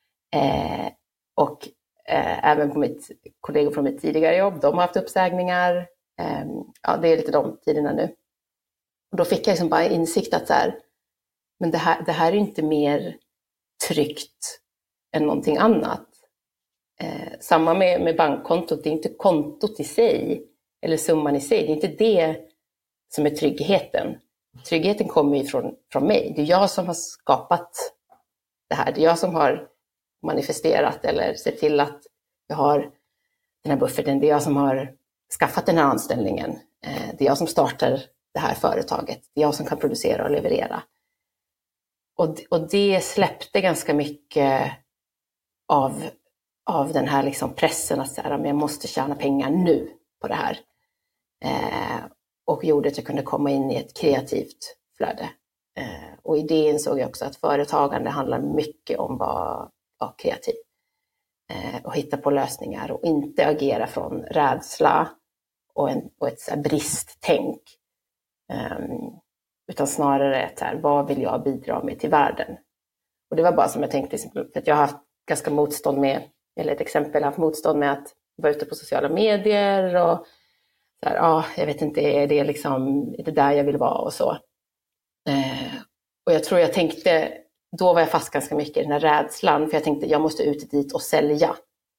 Eh, och eh, även på mitt kollegor från mitt tidigare jobb, de har haft uppsägningar. Eh, ja, det är lite de tiderna nu. Och då fick jag liksom bara insikt att så här, men det här, det här är inte mer tryggt än någonting annat. Eh, samma med, med bankkontot, det är inte kontot i sig eller summan i sig, det är inte det som är tryggheten. Tryggheten kommer ju från, från mig. Det är jag som har skapat det här. Det är jag som har manifesterat eller sett till att jag har den här bufferten. Det är jag som har skaffat den här anställningen. Eh, det är jag som startar det här företaget. Det är jag som kan producera och leverera. Och, och det släppte ganska mycket av, av den här liksom pressen att säga, men jag måste tjäna pengar nu på det här. Eh, och gjorde att jag kunde komma in i ett kreativt flöde. Eh, och i det insåg jag också att företagande handlar mycket om att vara, vara kreativ. Eh, och hitta på lösningar och inte agera från rädsla och, en, och ett så här bristtänk. Um, utan snarare ett här, vad vill jag bidra med till världen? Och det var bara som jag tänkte, för att jag har haft ganska motstånd med, eller ett exempel, jag har haft motstånd med att vara ute på sociala medier och så här, ja, jag vet inte, är det liksom, är det där jag vill vara och så. Uh, och jag tror jag tänkte, då var jag fast ganska mycket i den här rädslan, för jag tänkte, jag måste ut dit och sälja.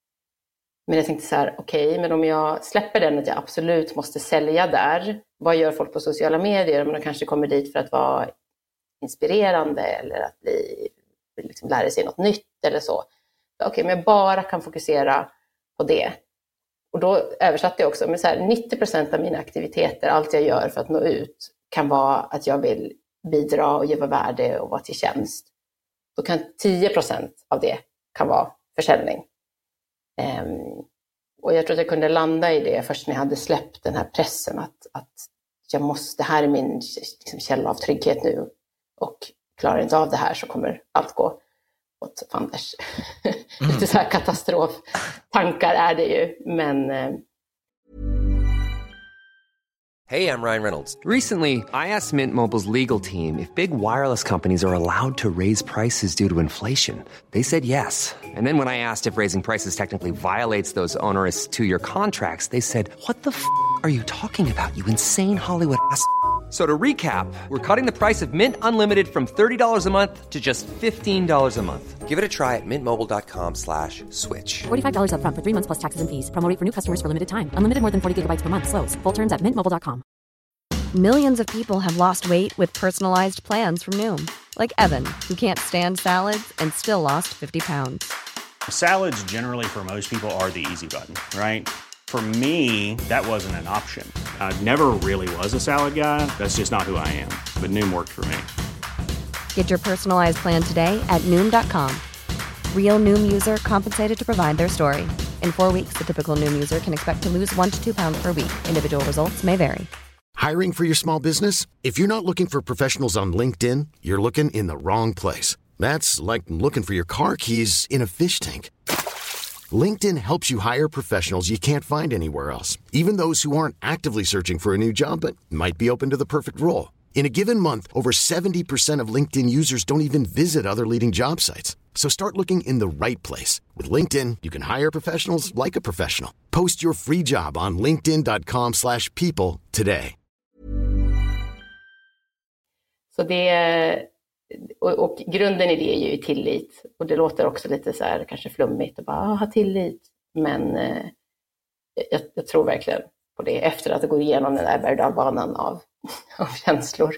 Men jag tänkte så här, okej, okay, men om jag släpper den att jag absolut måste sälja där, vad gör folk på sociala medier? Men de kanske kommer dit för att vara inspirerande eller att bli, liksom lära sig något nytt eller så. Okej, okay, men jag bara kan fokusera på det. Och då översatte jag också, men så här, nittio procent av mina aktiviteter, allt jag gör för att nå ut, kan vara att jag vill bidra och ge värde och vara till tjänst. Då kan tio procent av det kan vara försäljning. Um, och jag tror att jag kunde landa i det först när jag hade släppt den här pressen att, att jag måste, det här är min liksom, källa av trygghet nu, och klarar inte av det här så kommer allt gå åt fanders. Mm. Lite så här katastroftankar är det ju, men uh... Hey, I'm Ryan Reynolds. Recently, I asked Mint Mobile's legal team if big wireless companies are allowed to raise prices due to inflation. They said yes. And then when I asked if raising prices technically violates those onerous two-year contracts, they said, what the f*** are you talking about, you insane Hollywood ass f- So to recap, we're cutting the price of Mint Unlimited from thirty dollars a month to just fifteen dollars a month. Give it a try at mintmobile.com slash switch. forty-five dollars up front for three months plus taxes and fees. Promo rate for new customers for limited time. Unlimited more than forty gigabytes per month. Slows full terms at mint mobile dot com. Millions of people have lost weight with personalized plans from Noom. Like Evan, who can't stand salads and still lost fifty pounds. Salads generally for most people are the easy button, right? For me, that wasn't an option. I never really was a salad guy. That's just not who I am. But Noom worked for me. Get your personalized plan today at Noom dot com. Real Noom user compensated to provide their story. In four weeks, the typical Noom user can expect to lose one to two pounds per week. Individual results may vary. Hiring for your small business? If you're not looking for professionals on LinkedIn, you're looking in the wrong place. That's like looking for your car keys in a fish tank. LinkedIn helps you hire professionals you can't find anywhere else, even those who aren't actively searching for a new job but might be open to the perfect role. In a given month, over seventy percent of LinkedIn users don't even visit other leading job sites. So start looking in the right place. With LinkedIn, you can hire professionals like a professional. Post your free job on linkedin dot com slash people today. Så det, och, och grunden i det är ju tillit. Och det låter också lite så här kanske flummigt och bara ah, ha tillit. Men eh, jag, jag tror verkligen på det efter att det går igenom den där berg- och dalbanan av, av känslor.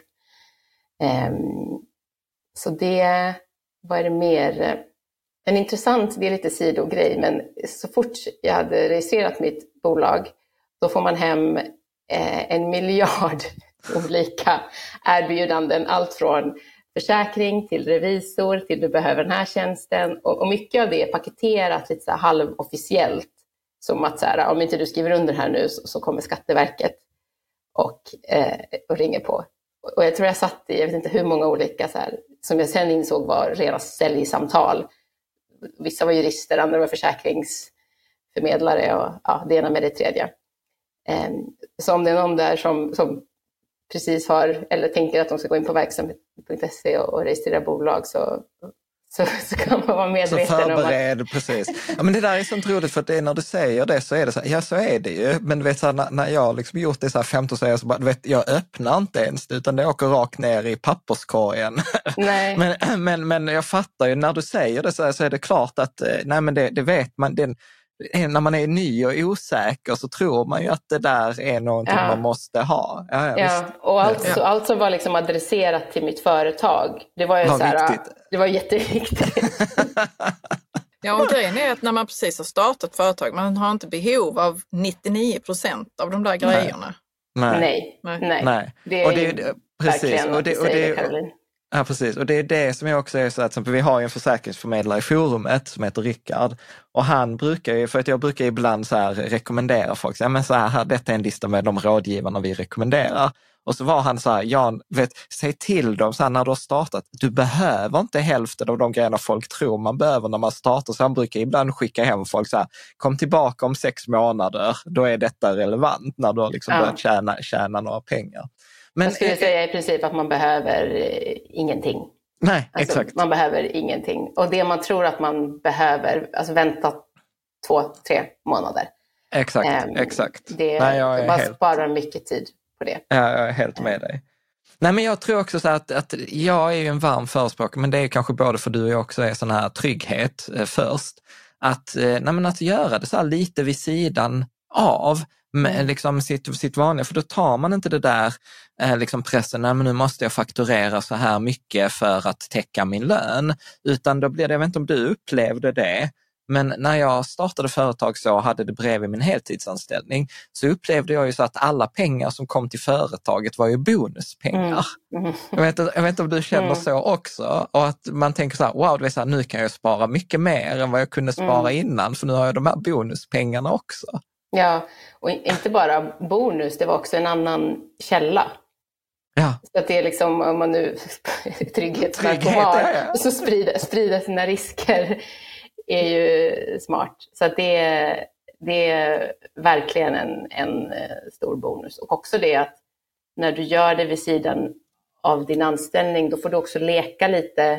Um, så det, vad är det mer? En intressant, det är lite sidogrej, men så fort jag hade registrerat mitt bolag, då får man hem eh, en miljard olika erbjudanden. Allt från försäkring till revisor till du behöver den här tjänsten. Och, och mycket av det är paketerat lite så här halvofficiellt. Som att så här, om inte du skriver under här nu så, så kommer Skatteverket och, eh, och ringer på. Och jag tror jag satt i, jag vet inte hur många olika så här, som jag sen insåg var rena säljsamtal. Vissa var jurister, andra var försäkringsförmedlare och ja, det ena med det tredje. Eh, så om det är någon där som, som precis har, eller tänker att de ska gå in på verksamhet punkt se och, och registrera bolag så, så, så kan man vara medveten så förbered, om att... precis. Ja, men det där är så roligt för att det är när du säger det så är det så här, ja så är det ju. Men du vet så här, när, när jag liksom gjort det så här femton så, så bara, du vet, jag öppnar inte ens utan det åker rakt ner i papperskorgen. Nej. men, men, men jag fattar ju, när du säger det så, här, så är det klart att, nej men det, det vet man, den, när man är ny och osäker så tror man ju att det där är någonting ja. man måste ha. Ja, ja, ja och allt, ja. allt som var liksom adresserat till mitt företag, det var ju var så här, det var jätteviktigt. Ja, och grejen är att när man precis har startat företag, man har inte behov av nittionio procent av de där grejerna. Nej. Nej, nej. nej. nej. Det är och det, det, precis. Och det, och det, Caroline. Ja, precis. Och det är det som jag också är så att vi har en försäkringsförmedlare i forumet som heter Rickard. Och han brukar ju, för att jag brukar ibland så här rekommendera folk, ja men så här, detta är en lista med de rådgivarna vi rekommenderar. Och så var han så här, Jan, vet, säg till dem så här, när du har startat, du behöver inte hälften av de grejerna folk tror man behöver när man startar. Så han brukar ibland skicka hem folk så här, kom tillbaka om sex månader, då är detta relevant när du har liksom ja. börjat tjäna, tjäna några pengar. Men, jag skulle säga i princip att man behöver eh, ingenting. Nej, alltså, exakt. Man behöver ingenting. Och det man tror att man behöver, alltså vänta två, tre månader. Exakt, um, exakt. Det Nej, jag är bara helt... sparar mycket tid på det. Ja, jag är helt med dig. Nej, men jag tror också så att, att jag är ju en varm förespråkare, men det är kanske både för du och jag också är sån här trygghet eh, först. Att, eh, nej, men att göra det så här lite vid sidan av med, liksom sitt, sitt vanliga, för då tar man inte det där eh, liksom pressen, nej men nu måste jag fakturera så här mycket för att täcka min lön, utan då blir det, jag vet inte om du upplevde det, men när jag startade företag så hade det bredvid min heltidsanställning så upplevde jag ju så att alla pengar som kom till företaget var ju bonuspengar. Mm. Mm. Jag, vet, jag vet inte om du känner mm. så också, och att man tänker så här, wow, det är så här, nu kan jag spara mycket mer än vad jag kunde spara mm. innan, för nu har jag de här bonuspengarna också. Ja, och inte bara bonus, det var också en annan källa. Ja. Så att det är liksom, om man nu trygghetsnarkoman Trygghet, ja, ja. så sprida, sprida sina risker är ju smart. Så att det, är, det är verkligen en, en stor bonus. Och också det att när du gör det vid sidan av din anställning, då får du också leka lite.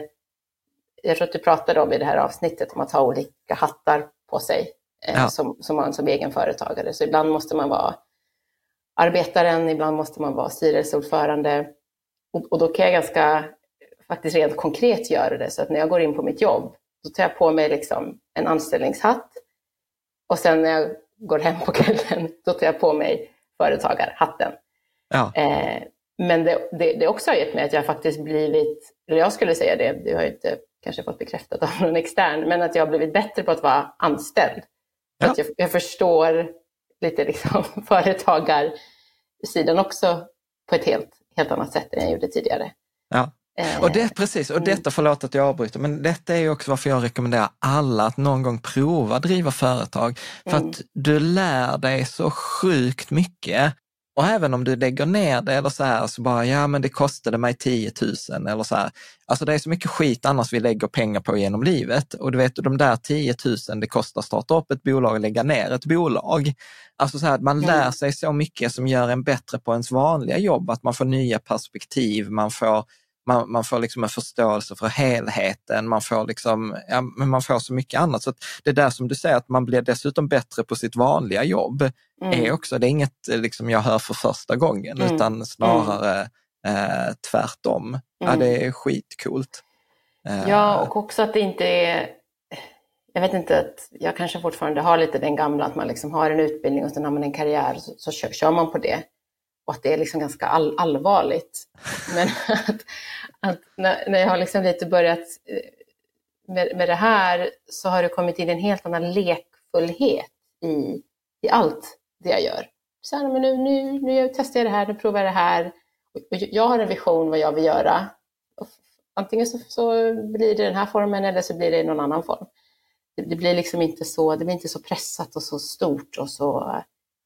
Jag tror att du pratade om i det här avsnittet om att ha olika hattar på sig. Ja. Som, som man som egen företagare. Så ibland måste man vara arbetaren, ibland måste man vara styrelseordförande. Och, och då kan jag ganska faktiskt rent konkret göra det. Så att när jag går in på mitt jobb, då tar jag på mig liksom en anställningshatt. Och sen när jag går hem på kvällen, då tar jag på mig företagarhatten. Ja. Eh, men det, det, det också har gett mig att jag faktiskt blivit, eller jag skulle säga det, det har jag inte kanske fått bekräftat av någon extern, men att jag har blivit bättre på att vara anställd. Ja. Att jag, jag förstår lite liksom företagarsidan också på ett helt, helt annat sätt än jag gjorde tidigare. Ja. Eh, och det precis, och detta, förlåt att jag avbryter, men detta är ju också varför jag rekommenderar alla att någon gång prova driva företag. För mm. att du lär dig så sjukt mycket. Och även om du lägger ner det eller så här, så bara, ja men det kostade mig tio tusen eller så här. Alltså det är så mycket skit annars vi lägger pengar på genom livet. Och du vet, de där tio tusen det kostar att starta upp ett bolag och lägga ner ett bolag. Alltså så här, man Mm. lär sig så mycket som gör en bättre på ens vanliga jobb. Att man får nya perspektiv, man får, man, man får liksom en förståelse för helheten, man får liksom, ja, men man får så mycket annat. Så att det är där som du säger, att man blir dessutom bättre på sitt vanliga jobb. Mm. Är också, det är inget liksom jag hör för första gången, Mm. utan snarare eh, tvärtom. Mm. Ja, det är skitcoolt. Eh, Ja, och också att det inte är, jag vet inte, att jag kanske fortfarande har lite den gamla, att man liksom har en utbildning och sen har man en karriär, så, så kör, kör man på det. Och att det är liksom ganska all, allvarligt. Men att, att när, när jag har liksom lite börjat med, med det här, så har det kommit in en helt annan lekfullhet i, i allt det jag gör. Så här, men nu, nu, nu testar jag det här, nu provar jag det här. Och jag har en vision vad jag vill göra. Och antingen så, så blir det den här formen eller så blir det någon annan form. Det, det blir liksom inte så, det blir inte så pressat och så stort och så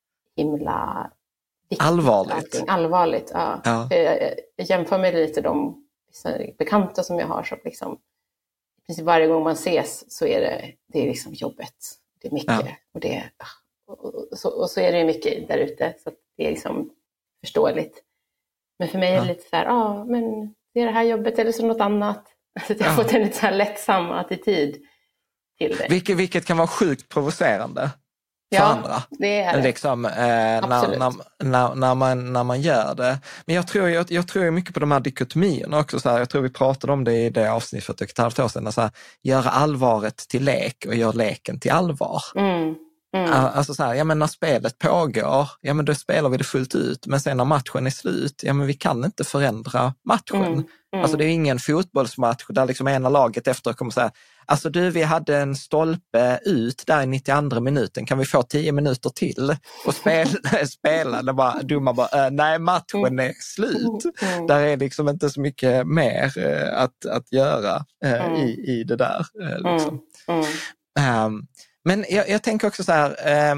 himla viktigt. Allvarligt. Allting. Allvarligt, ja. Ja. Jag, jag jämför med lite de bekanta som jag har, som liksom i princip varje gång man ses så är det, det är liksom jobbet. Det är mycket. Ja. Och, det, och, så, och så är det mycket där ute, så att det är liksom förståeligt. Men för mig är det Ja. lite så här, ja ah, men det är det här jobbet eller så något annat. Så jag har Ja. fått en lite så här lättsam attityd till det. Vilket, vilket kan vara sjukt provocerande för Ja, andra. det är det. Liksom, eh, när, när, när, när, man, när man gör det. Men jag tror, jag, jag tror mycket på de här dikotomierna också. Så här, jag tror vi pratade om det i det avsnitt för ett halvt år sedan. Så här, göra allvaret till lek och göra leken till allvar. Mm. Mm. Alltså så här, ja men när spelet pågår, ja men då spelar vi det fullt ut. Men sen när matchen är slut, ja men vi kan inte förändra matchen. Mm. Mm. Alltså det är ingen fotbollsmatch där liksom ena laget efter kommer säga, alltså du, vi hade en stolpe ut där i nittioandra minuten, kan vi få tio minuter till och spela? spela? Det bara, dumma bara, äh, nej matchen är slut. Mm. Där är liksom inte så mycket mer äh, att, att göra äh, Mm. i, i det där. Äh, liksom. Mm. Mm. Um, men jag, jag tänker också så här, eh,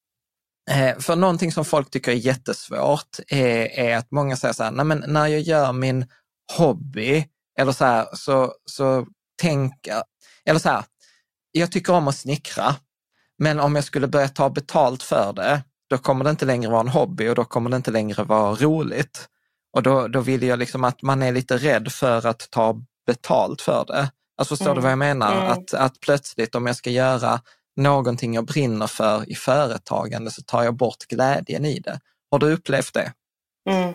eh, för någonting som folk tycker är jättesvårt är, är att många säger så här, nej men när jag gör min hobby eller så här, så, så tänker, eller så här, jag tycker om att snickra, men om jag skulle börja ta betalt för det, då kommer det inte längre vara en hobby och då kommer det inte längre vara roligt. Och då, då vill jag liksom att man är lite rädd för att ta betalt för det. Alltså förstår Mm. du vad jag menar? Mm. Att, att plötsligt om jag ska göra någonting jag brinner för i företagande så tar jag bort glädjen i det. Har du upplevt det? Mm.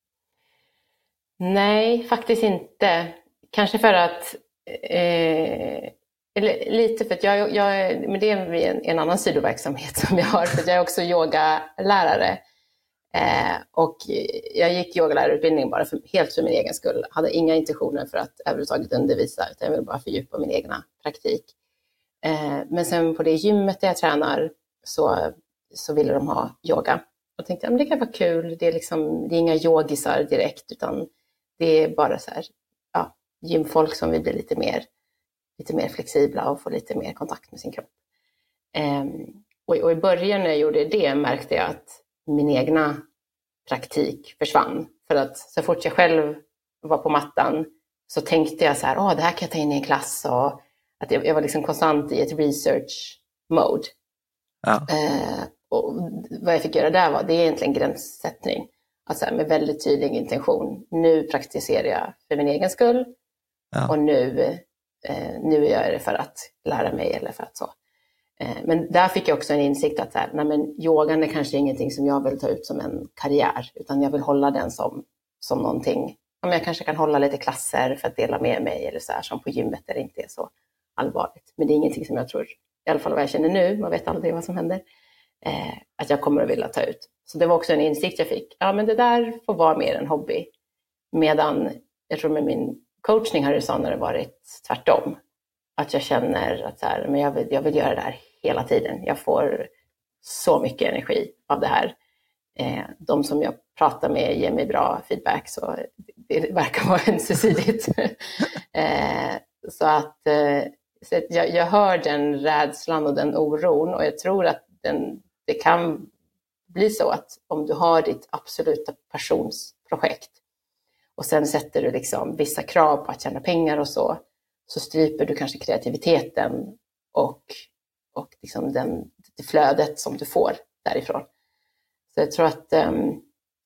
Nej, faktiskt inte. Kanske för att, eh, eller lite för att jag, jag men det är en, en annan sidoverksamhet som jag har, för jag är också yogalärare. Eh, och jag gick yogalärarutbildning bara för, helt för min egen skull. Hade inga intentioner för att överhuvudtaget undervisa, utan jag ville bara fördjupa min egna praktik. Eh, men sen på det gymmet där jag tränar så, så ville de ha yoga. Och tänkte jag, men det kan vara kul. Det är, liksom, det är inga yogisar direkt, utan det är bara så här, ja, gymfolk som vill bli lite mer, lite mer flexibla och få lite mer kontakt med sin kropp. Eh, och, och i början när jag gjorde det märkte jag att min egna praktik försvann. För att så fort jag själv var på mattan så tänkte jag så här, åh, det här kan jag ta in i en klass. Och att jag, jag var liksom konstant i ett research mode. Ja. Eh, och vad jag fick göra där var, det är egentligen gränssättning. Alltså med väldigt tydlig intention. Nu praktiserar jag för min egen skull. Ja. Och nu, eh, nu gör jag det för att lära mig eller för att så. Men där fick jag också en insikt att så här, nej men, yogan är kanske ingenting som jag vill ta ut som en karriär, utan jag vill hålla den som, som någonting. Om jag kanske kan hålla lite klasser för att dela med mig eller så här, som på gymmet där det inte är så allvarligt. Men det är ingenting som jag tror, i alla fall vad jag känner nu, man vet aldrig vad som händer, eh, att jag kommer att vilja ta ut. Så det var också en insikt jag fick. Ja, men det där får vara mer en hobby. Medan jag tror med min coachning har det snarare varit tvärtom. Att jag känner att så här, men jag, vill, jag vill göra det här hela tiden. Jag får så mycket energi av det här. Eh, de som jag pratar med ger mig bra feedback. Så det verkar vara ömsesidigt. eh, så att eh, så att jag, jag hör den rädslan och den oron, och jag tror att den, det kan bli så att om du har ditt absoluta passionsprojekt och sen sätter du liksom vissa krav på att tjäna pengar och så, så stryper du kanske kreativiteten och, och liksom den, det flödet som du får därifrån. Så jag tror att um,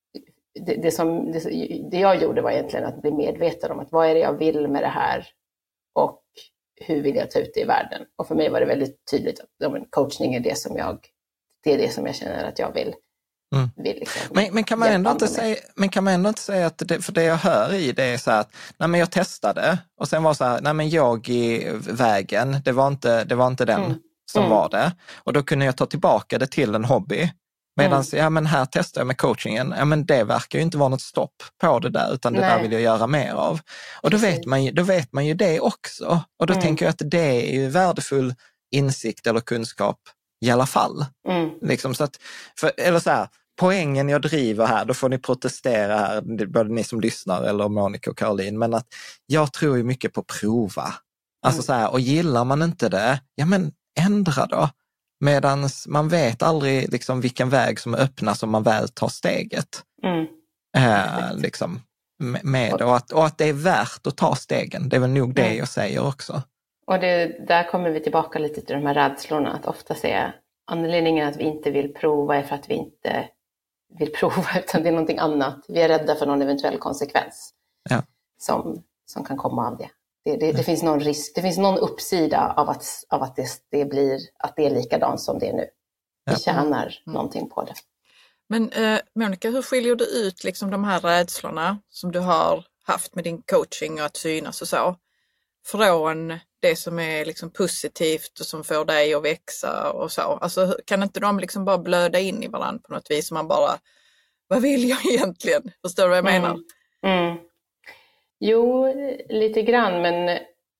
det, det, som, det, det jag gjorde var egentligen att bli medveten om att vad är det jag vill med det här och hur vill jag ta ut det i världen. Och för mig var det väldigt tydligt att ja, men coachning är det som jag, det är det som jag känner att jag vill. Mm. vill liksom men, men, kan man ändå inte säga, men kan man ändå inte säga att det, för det jag hör i det är så här att nej, men jag testade och sen var så här, nej men jag i vägen, det var inte, det var inte den mm. som mm. var det. Och då kunde jag ta tillbaka det till en hobby. Medan, mm. ja men här testar jag med coachingen, ja men det verkar ju inte vara något stopp på det där, utan det Nej. där vill jag göra mer av. Och då vet man ju, då vet man ju det också. Och då mm. tänker jag att det är ju värdefull insikt eller kunskap i alla fall. Mm. Liksom så att, för, eller så här, poängen jag driver här, då får ni protestera här, både ni som lyssnar eller Monica och Caroline, men att jag tror ju mycket på prova. Alltså mm. så här, och gillar man inte det, ja men ändra då. Medan man vet aldrig liksom vilken väg som öppnas om man väl tar steget. Mm. Eh, liksom, med, och, att, och att det är värt att ta stegen. Det är väl nog det mm. jag säger också. Och det, där kommer vi tillbaka lite till de här rädslorna. Att ofta säga anledningen att vi inte vill prova är för att vi inte vill prova, utan det är någonting annat. Vi är rädda för någon eventuell konsekvens ja. som, som kan komma av det. Det, det, det finns någon risk, det finns någon uppsida av att, av att, det, det blir, att det är likadant som det är nu. Vi ja. tjänar mm. någonting på det. Men eh, Monica, hur skiljer du ut liksom de här rädslorna som du har haft med din coaching och att synas och så, från det som är liksom positivt och som får dig att växa och så? Alltså kan inte de liksom bara blöda in i varandra på något vis, som man bara, vad vill jag egentligen? Förstår du vad jag menar? Mm. Mm. Jo, lite grann, men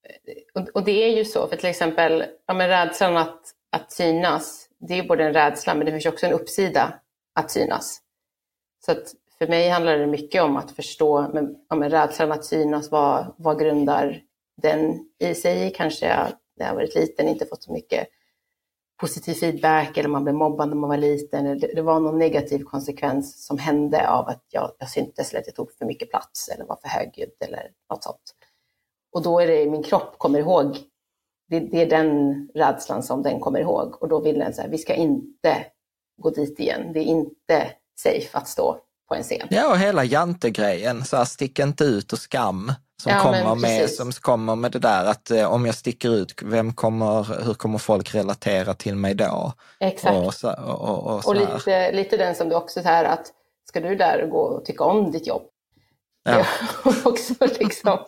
och det är ju så, för till exempel ja, men rädslan att, att synas, det är ju både en rädsla, men det finns också en uppsida att synas. Så att för mig handlar det mycket om att förstå, men, ja, men rädslan att synas, vad, vad grundar den i sig? Kanske jag, när jag varit liten, inte fått så mycket positiv feedback, eller man blev mobbad när man var liten, eller det, det var någon negativ konsekvens som hände av att jag, jag syntes, eller att jag tog för mycket plats eller var för högljudd eller något sånt. Och då är det min kropp kommer ihåg, det, det är den rädslan som den kommer ihåg, och då vill den så här, vi ska inte gå dit igen, det är inte safe att stå på en scen. Ja, och hela jantegrejen, så här, stick inte ut och skam. Som, ja, kommer med, som kommer med det där att eh, om jag sticker ut, vem kommer, hur kommer folk relatera till mig då? Exakt. Och, så, och, och, och, så och lite, lite den som du också så här, att ska du där gå och tycka om ditt jobb? Ja. också liksom.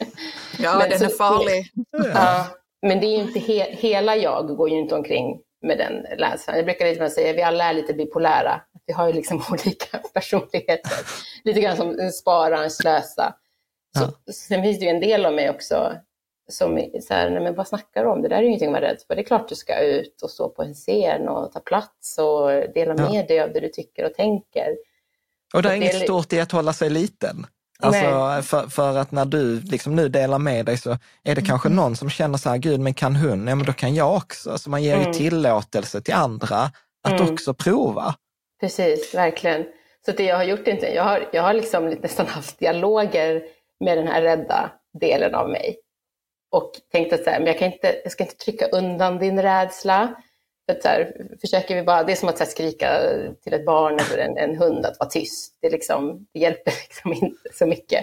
Ja, men den är farlig. Ja, men det är ju inte he, hela jag går ju inte omkring med den läsaren. Jag brukar lite säga, vi alla är lite bipolära. Vi har ju liksom olika personligheter. Lite grann som spara, slösa. Så, ja. Sen finns det ju en del av mig också som är så här, nej men vad snackar du om? Det där är ju ingenting att vara rädd för. Det är klart du ska ut och stå på en scen och ta plats och dela med ja. dig av det du tycker och tänker. Och det är inget stort i att hålla sig liten. Alltså för, för att när du liksom nu delar med dig, så är det mm. kanske någon som känner så här, gud men kan hon? Ja men då kan jag också. Så man ger mm. ju tillåtelse till andra att mm. också prova. Precis, verkligen. Så det jag har gjort inte, jag har, jag har liksom nästan haft dialoger med den här rädda delen av mig. Och tänkte att så här, men jag, kan inte, jag ska inte trycka undan din rädsla. För att så här, försöker vi bara, det är som att så här, skrika till ett barn eller en, en hund att vara tyst. Det, liksom, det hjälper liksom inte så mycket.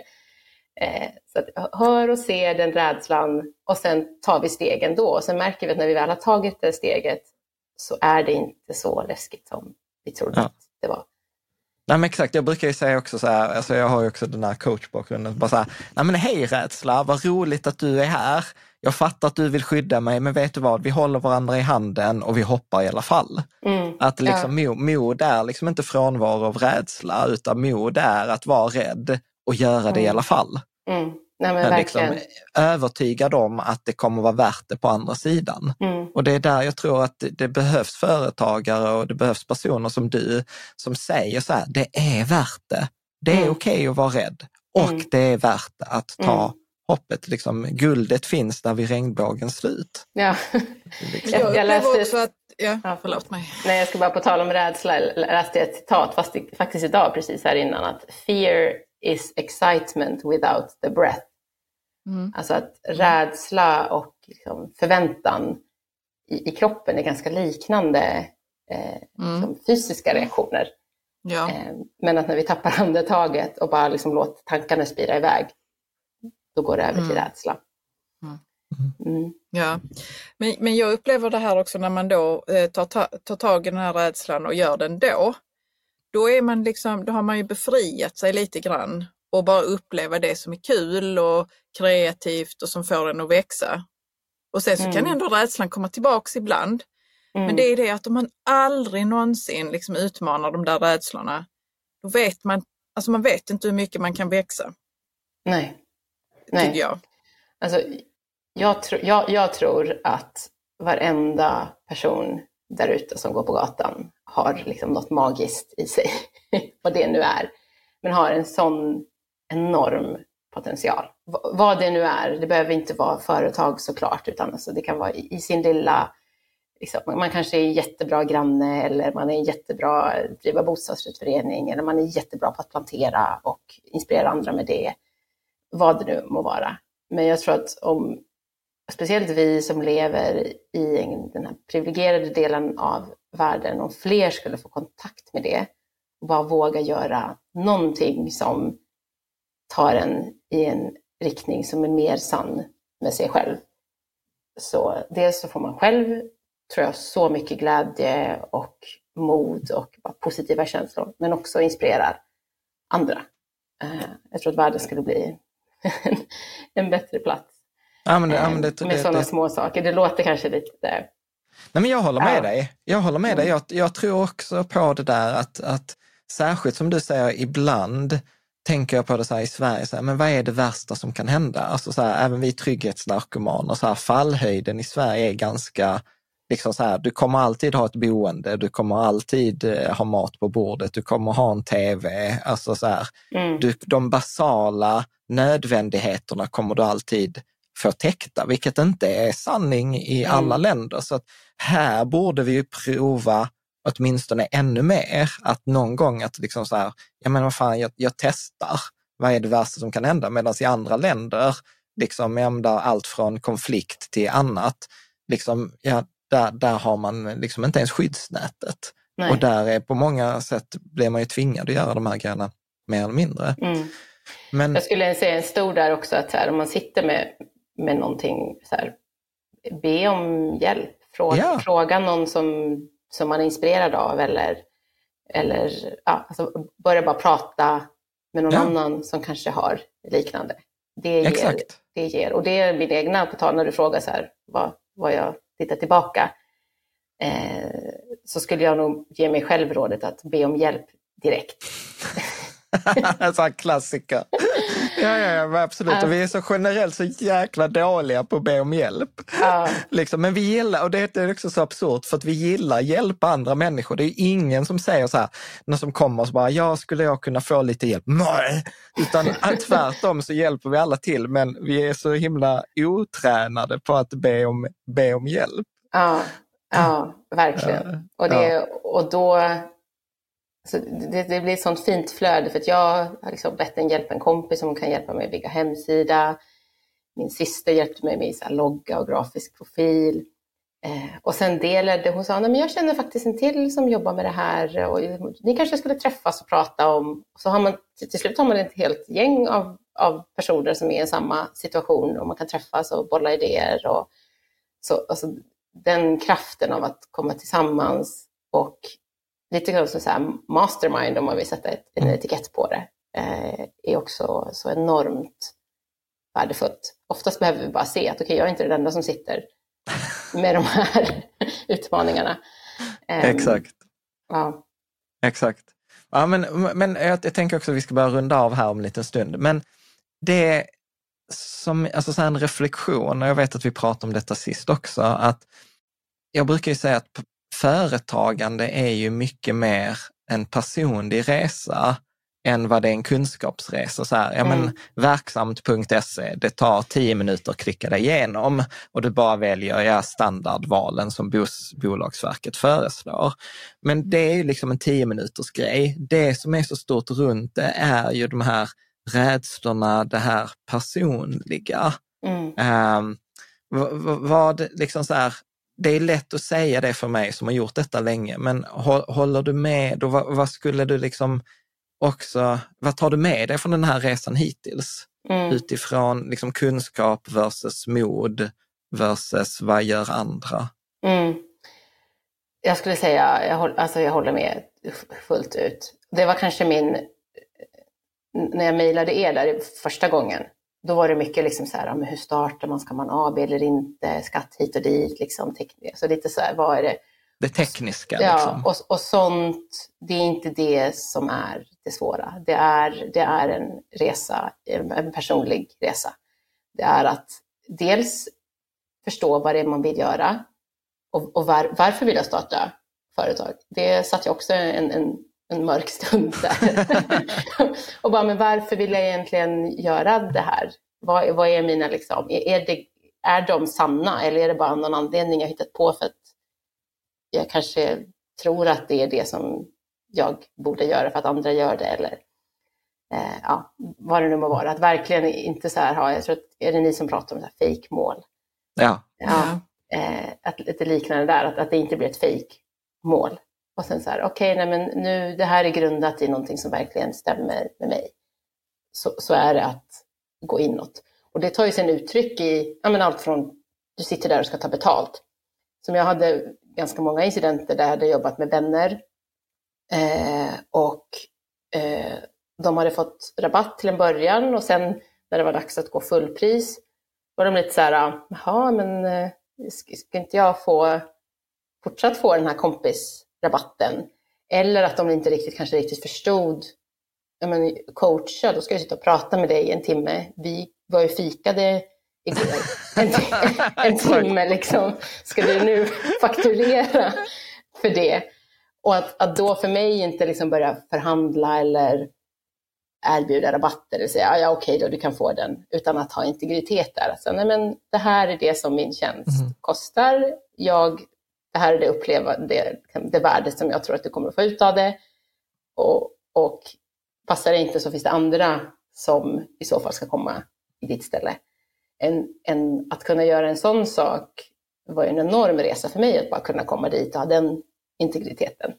Eh, så att hör och se den rädslan, och sen tar vi stegen då. Och sen märker vi att när vi väl har tagit det steget, så är det inte så läskigt som vi trodde ja. att det var. Nej men exakt, jag brukar ju säga också så här, alltså jag har ju också den här coachbakgrunden, bara så här, nej men hej rädsla, vad roligt att du är här, jag fattar att du vill skydda mig, men vet du vad, vi håller varandra i handen och vi hoppar i alla fall. Mm, att liksom ja. mod är liksom inte frånvaro av rädsla, utan mod är att vara rädd och göra mm. det i alla fall. Mm. Nej, men men liksom övertygad om att det kommer vara värt det på andra sidan. Mm. Och det är där jag tror att det, det behövs företagare och det behövs personer som du som säger så här, det är värt det. Det är mm. okej att vara rädd. Och Mm. det är värt att ta Mm. hoppet. Liksom, guldet finns där vid regnbågens slut. Ja. Liksom. Jag Jag upplever läste- också att... Ja, Ja. förlåt mig. Nej, jag ska bara på tal om rädsla, läste ett citat fast, faktiskt idag precis här innan, att fear is excitement without the breath. Mm. Alltså att rädsla och liksom förväntan i, i kroppen är ganska liknande eh, Mm. liksom fysiska reaktioner. Ja. Eh, men att när vi tappar andetaget och bara liksom låter tankarna spira iväg, då går det över till Mm. rädsla. Mm. Ja, men, men jag upplever det här också när man då eh, tar, ta, tar tag i den här rädslan och gör den då. Då, är man liksom, då har man ju befriat sig lite grann och bara uppleva det som är kul och kreativt och som får en att växa. Och sen så Mm. kan ändå rädslan komma tillbaks ibland. Mm. Men det är det att om man aldrig någonsin liksom utmanar de där rädslorna, då vet man, alltså man vet inte hur mycket man kan växa, Nej. Nej. tycker jag. Alltså, jag, tro, jag, jag tror att varenda person där ute som går på gatan har liksom något magiskt i sig, vad det nu är. Men har en sån enorm potential. V- vad det nu är, det behöver inte vara företag såklart, utan alltså det kan vara i, i sin lilla... Liksom, man kanske är en jättebra granne, eller man är jättebra att driva bostadsrättsförening, eller man är jättebra på att plantera och inspirera andra med det. Vad det nu må vara. Men jag tror att om, speciellt vi som lever i en, den här privilegierade delen av världen, om fler skulle få kontakt med det och bara våga göra någonting som tar en i en riktning som är mer sann med sig själv. Så dels så får man själv, tror jag, så mycket glädje och mod och bara positiva känslor, men också inspirerar andra. Jag tror att världen skulle bli en bättre plats. Ja, men det, ja, men det, med det, sådana det, små saker. Det låter kanske lite... Nej, men jag håller med Ja. dig. Jag håller med dig. Jag, jag tror också på det där att, att särskilt som du säger, ibland tänker jag på det så här i Sverige, så här, men vad är det värsta som kan hända? Alltså så här, även vi trygghetsnarkomaner, så här, fallhöjden i Sverige är ganska, liksom så här, du kommer alltid ha ett boende, du kommer alltid eh, ha mat på bordet, du kommer ha en tv, alltså så här, Mm. du, de basala nödvändigheterna kommer du alltid få täckta, vilket inte är sanning i Mm. alla länder. Så att här borde vi ju prova åtminstone ännu mer, att någon gång att liksom så här, jag menar vad fan, jag, jag testar, vad är det värsta som kan hända? Medan i andra länder, liksom jag menar, allt från konflikt till annat, liksom, ja, där, där har man liksom inte ens skyddsnätet. Nej. Och där är på många sätt blir man ju tvingad att göra de här grejerna mer eller mindre. Mm. Men, Jag skulle säga en stor där också, att så här, om man sitter med, med någonting, så här, be om hjälp. Fråga, Ja. fråga någon som, som man är inspirerad av, eller, eller ja, alltså börja bara prata med någon Ja. annan som kanske har liknande. Det ger, Exakt. det ger. Och det är min egna, på tal när du frågar så här, vad, vad jag tittar tillbaka, eh, så skulle jag nog ge mig själv rådet att be om hjälp direkt. en sån här klassiker. Ja, ja, ja, absolut. Och vi är så generellt så jäkla dåliga på att be om hjälp. Ja. Liksom, men vi gillar, och det är också så absurt, för att vi gillar hjälpa andra människor. Det är ingen som säger så här, någon som kommer och så bara, ja, skulle jag kunna få lite hjälp? Nej! Utan tvärtom så hjälper vi alla till, men vi är så himla otränade på att be om, be om hjälp. Ja, ja, verkligen. Ja, Och, det, ja. och då, så det, det blir ett sånt fint flöde, för att jag har liksom bett en hjälp en kompis som kan hjälpa mig att bygga hemsida. Min syster hjälpte mig med så här logga och grafisk profil. Eh, och sen delade hon, sa, nej, men jag känner faktiskt en till som jobbar med det här. Och ni kanske skulle träffas och prata om. Så har man, till slut har man ett helt gäng av, av personer som är i samma situation. Och man kan träffas och bolla idéer. Och, så, alltså, den kraften av att komma tillsammans och lite grann så här mastermind, om man vill sätta ett, en etikett på det, eh, är också så enormt värdefullt. Oftast behöver vi bara se att okej, okay, jag är inte den enda som sitter med de här utmaningarna. Um, Exakt. Ja. Exakt. Ja, men, men jag, jag tänker också att vi ska börja runda av här om en liten stund. Men det är som, alltså så här en reflektion, och jag vet att vi pratade om detta sist också, att jag brukar ju säga att företagande är ju mycket mer en personlig resa än vad det är en kunskapsresa. Så här, ja, men, Mm. verksamt punkt se, det tar tio minuter att klicka dig igenom och du bara väljer ja, standardvalen som bos, Bolagsverket föreslår. Men det är ju liksom en tio minuters grej. Det som är så stort runt det är ju de här rädslorna, det här personliga. Mm. Um, vad, vad liksom så här, det är lätt att säga det för mig som har gjort detta länge, men håller du med och vad, vad skulle du liksom också, vad tar du med dig från den här resan hittills? Mm. Utifrån liksom kunskap versus mod versus vad gör andra? Mm. Jag skulle säga, jag, alltså jag håller med fullt ut. Det var kanske min, när jag mejlade er där första gången, då var det mycket liksom så här, men hur startar man, ska man A B eller inte, skatt hit och dit, liksom tekniskt. Så lite så här, vad är det? Det tekniska ja, liksom. och, och sånt, det är inte det som är det svåra. Det är, det är en resa, en personlig resa. Det är att dels förstå vad det är man vill göra och, och var, varför vill jag starta företag. Det satt jag också en, en, en mörk stund där. Och bara, men varför vill jag egentligen göra det här? Vad, vad är mina liksom, är, det, är de sanna eller är det bara någon anledning jag hittat på för att jag kanske tror att det är det som jag borde göra för att andra gör det, eller eh, ja, vad det nu må vara. Att verkligen inte så här ha, jag tror att är det ni som pratar om så här fake-mål? Ja. Ja, eh, att lite liknande där, att, att det inte blir ett fake-mål. Och sen så här, okej, okay, nej men nu, det här är grundat i någonting som verkligen stämmer med mig. Så, så är det att gå inåt. Och det tar ju sin uttryck i, ja men allt från, du sitter där och ska ta betalt. Som jag hade ganska många incidenter där jag hade jobbat med vänner. Eh, och eh, de hade fått rabatt till en början och sen när det var dags att gå fullpris var de lite så här, jaha men eh, ska, ska inte jag få fortsatt få den här kompisrabatten? Eller att de inte riktigt kanske riktigt förstod, ja men coacha, då ska jag sitta och prata med dig i en timme. Vi var ju fikade igår. En, en timme liksom. Ska du nu fakturera för det? Och att, att då för mig inte liksom börja förhandla eller erbjuda rabatter eller säga, ja okej då du kan få den, utan att ha integritet där. Alltså, nej men det här är det som min tjänst mm. kostar. Jag, det här är det uppleva, det, det värde som jag tror att du kommer att få ut av det. Och, och passar det inte så finns det andra som i så fall ska komma i ditt ställe. En, en, att kunna göra en sån sak var en enorm resa för mig, att bara kunna komma dit och ha den integriteten.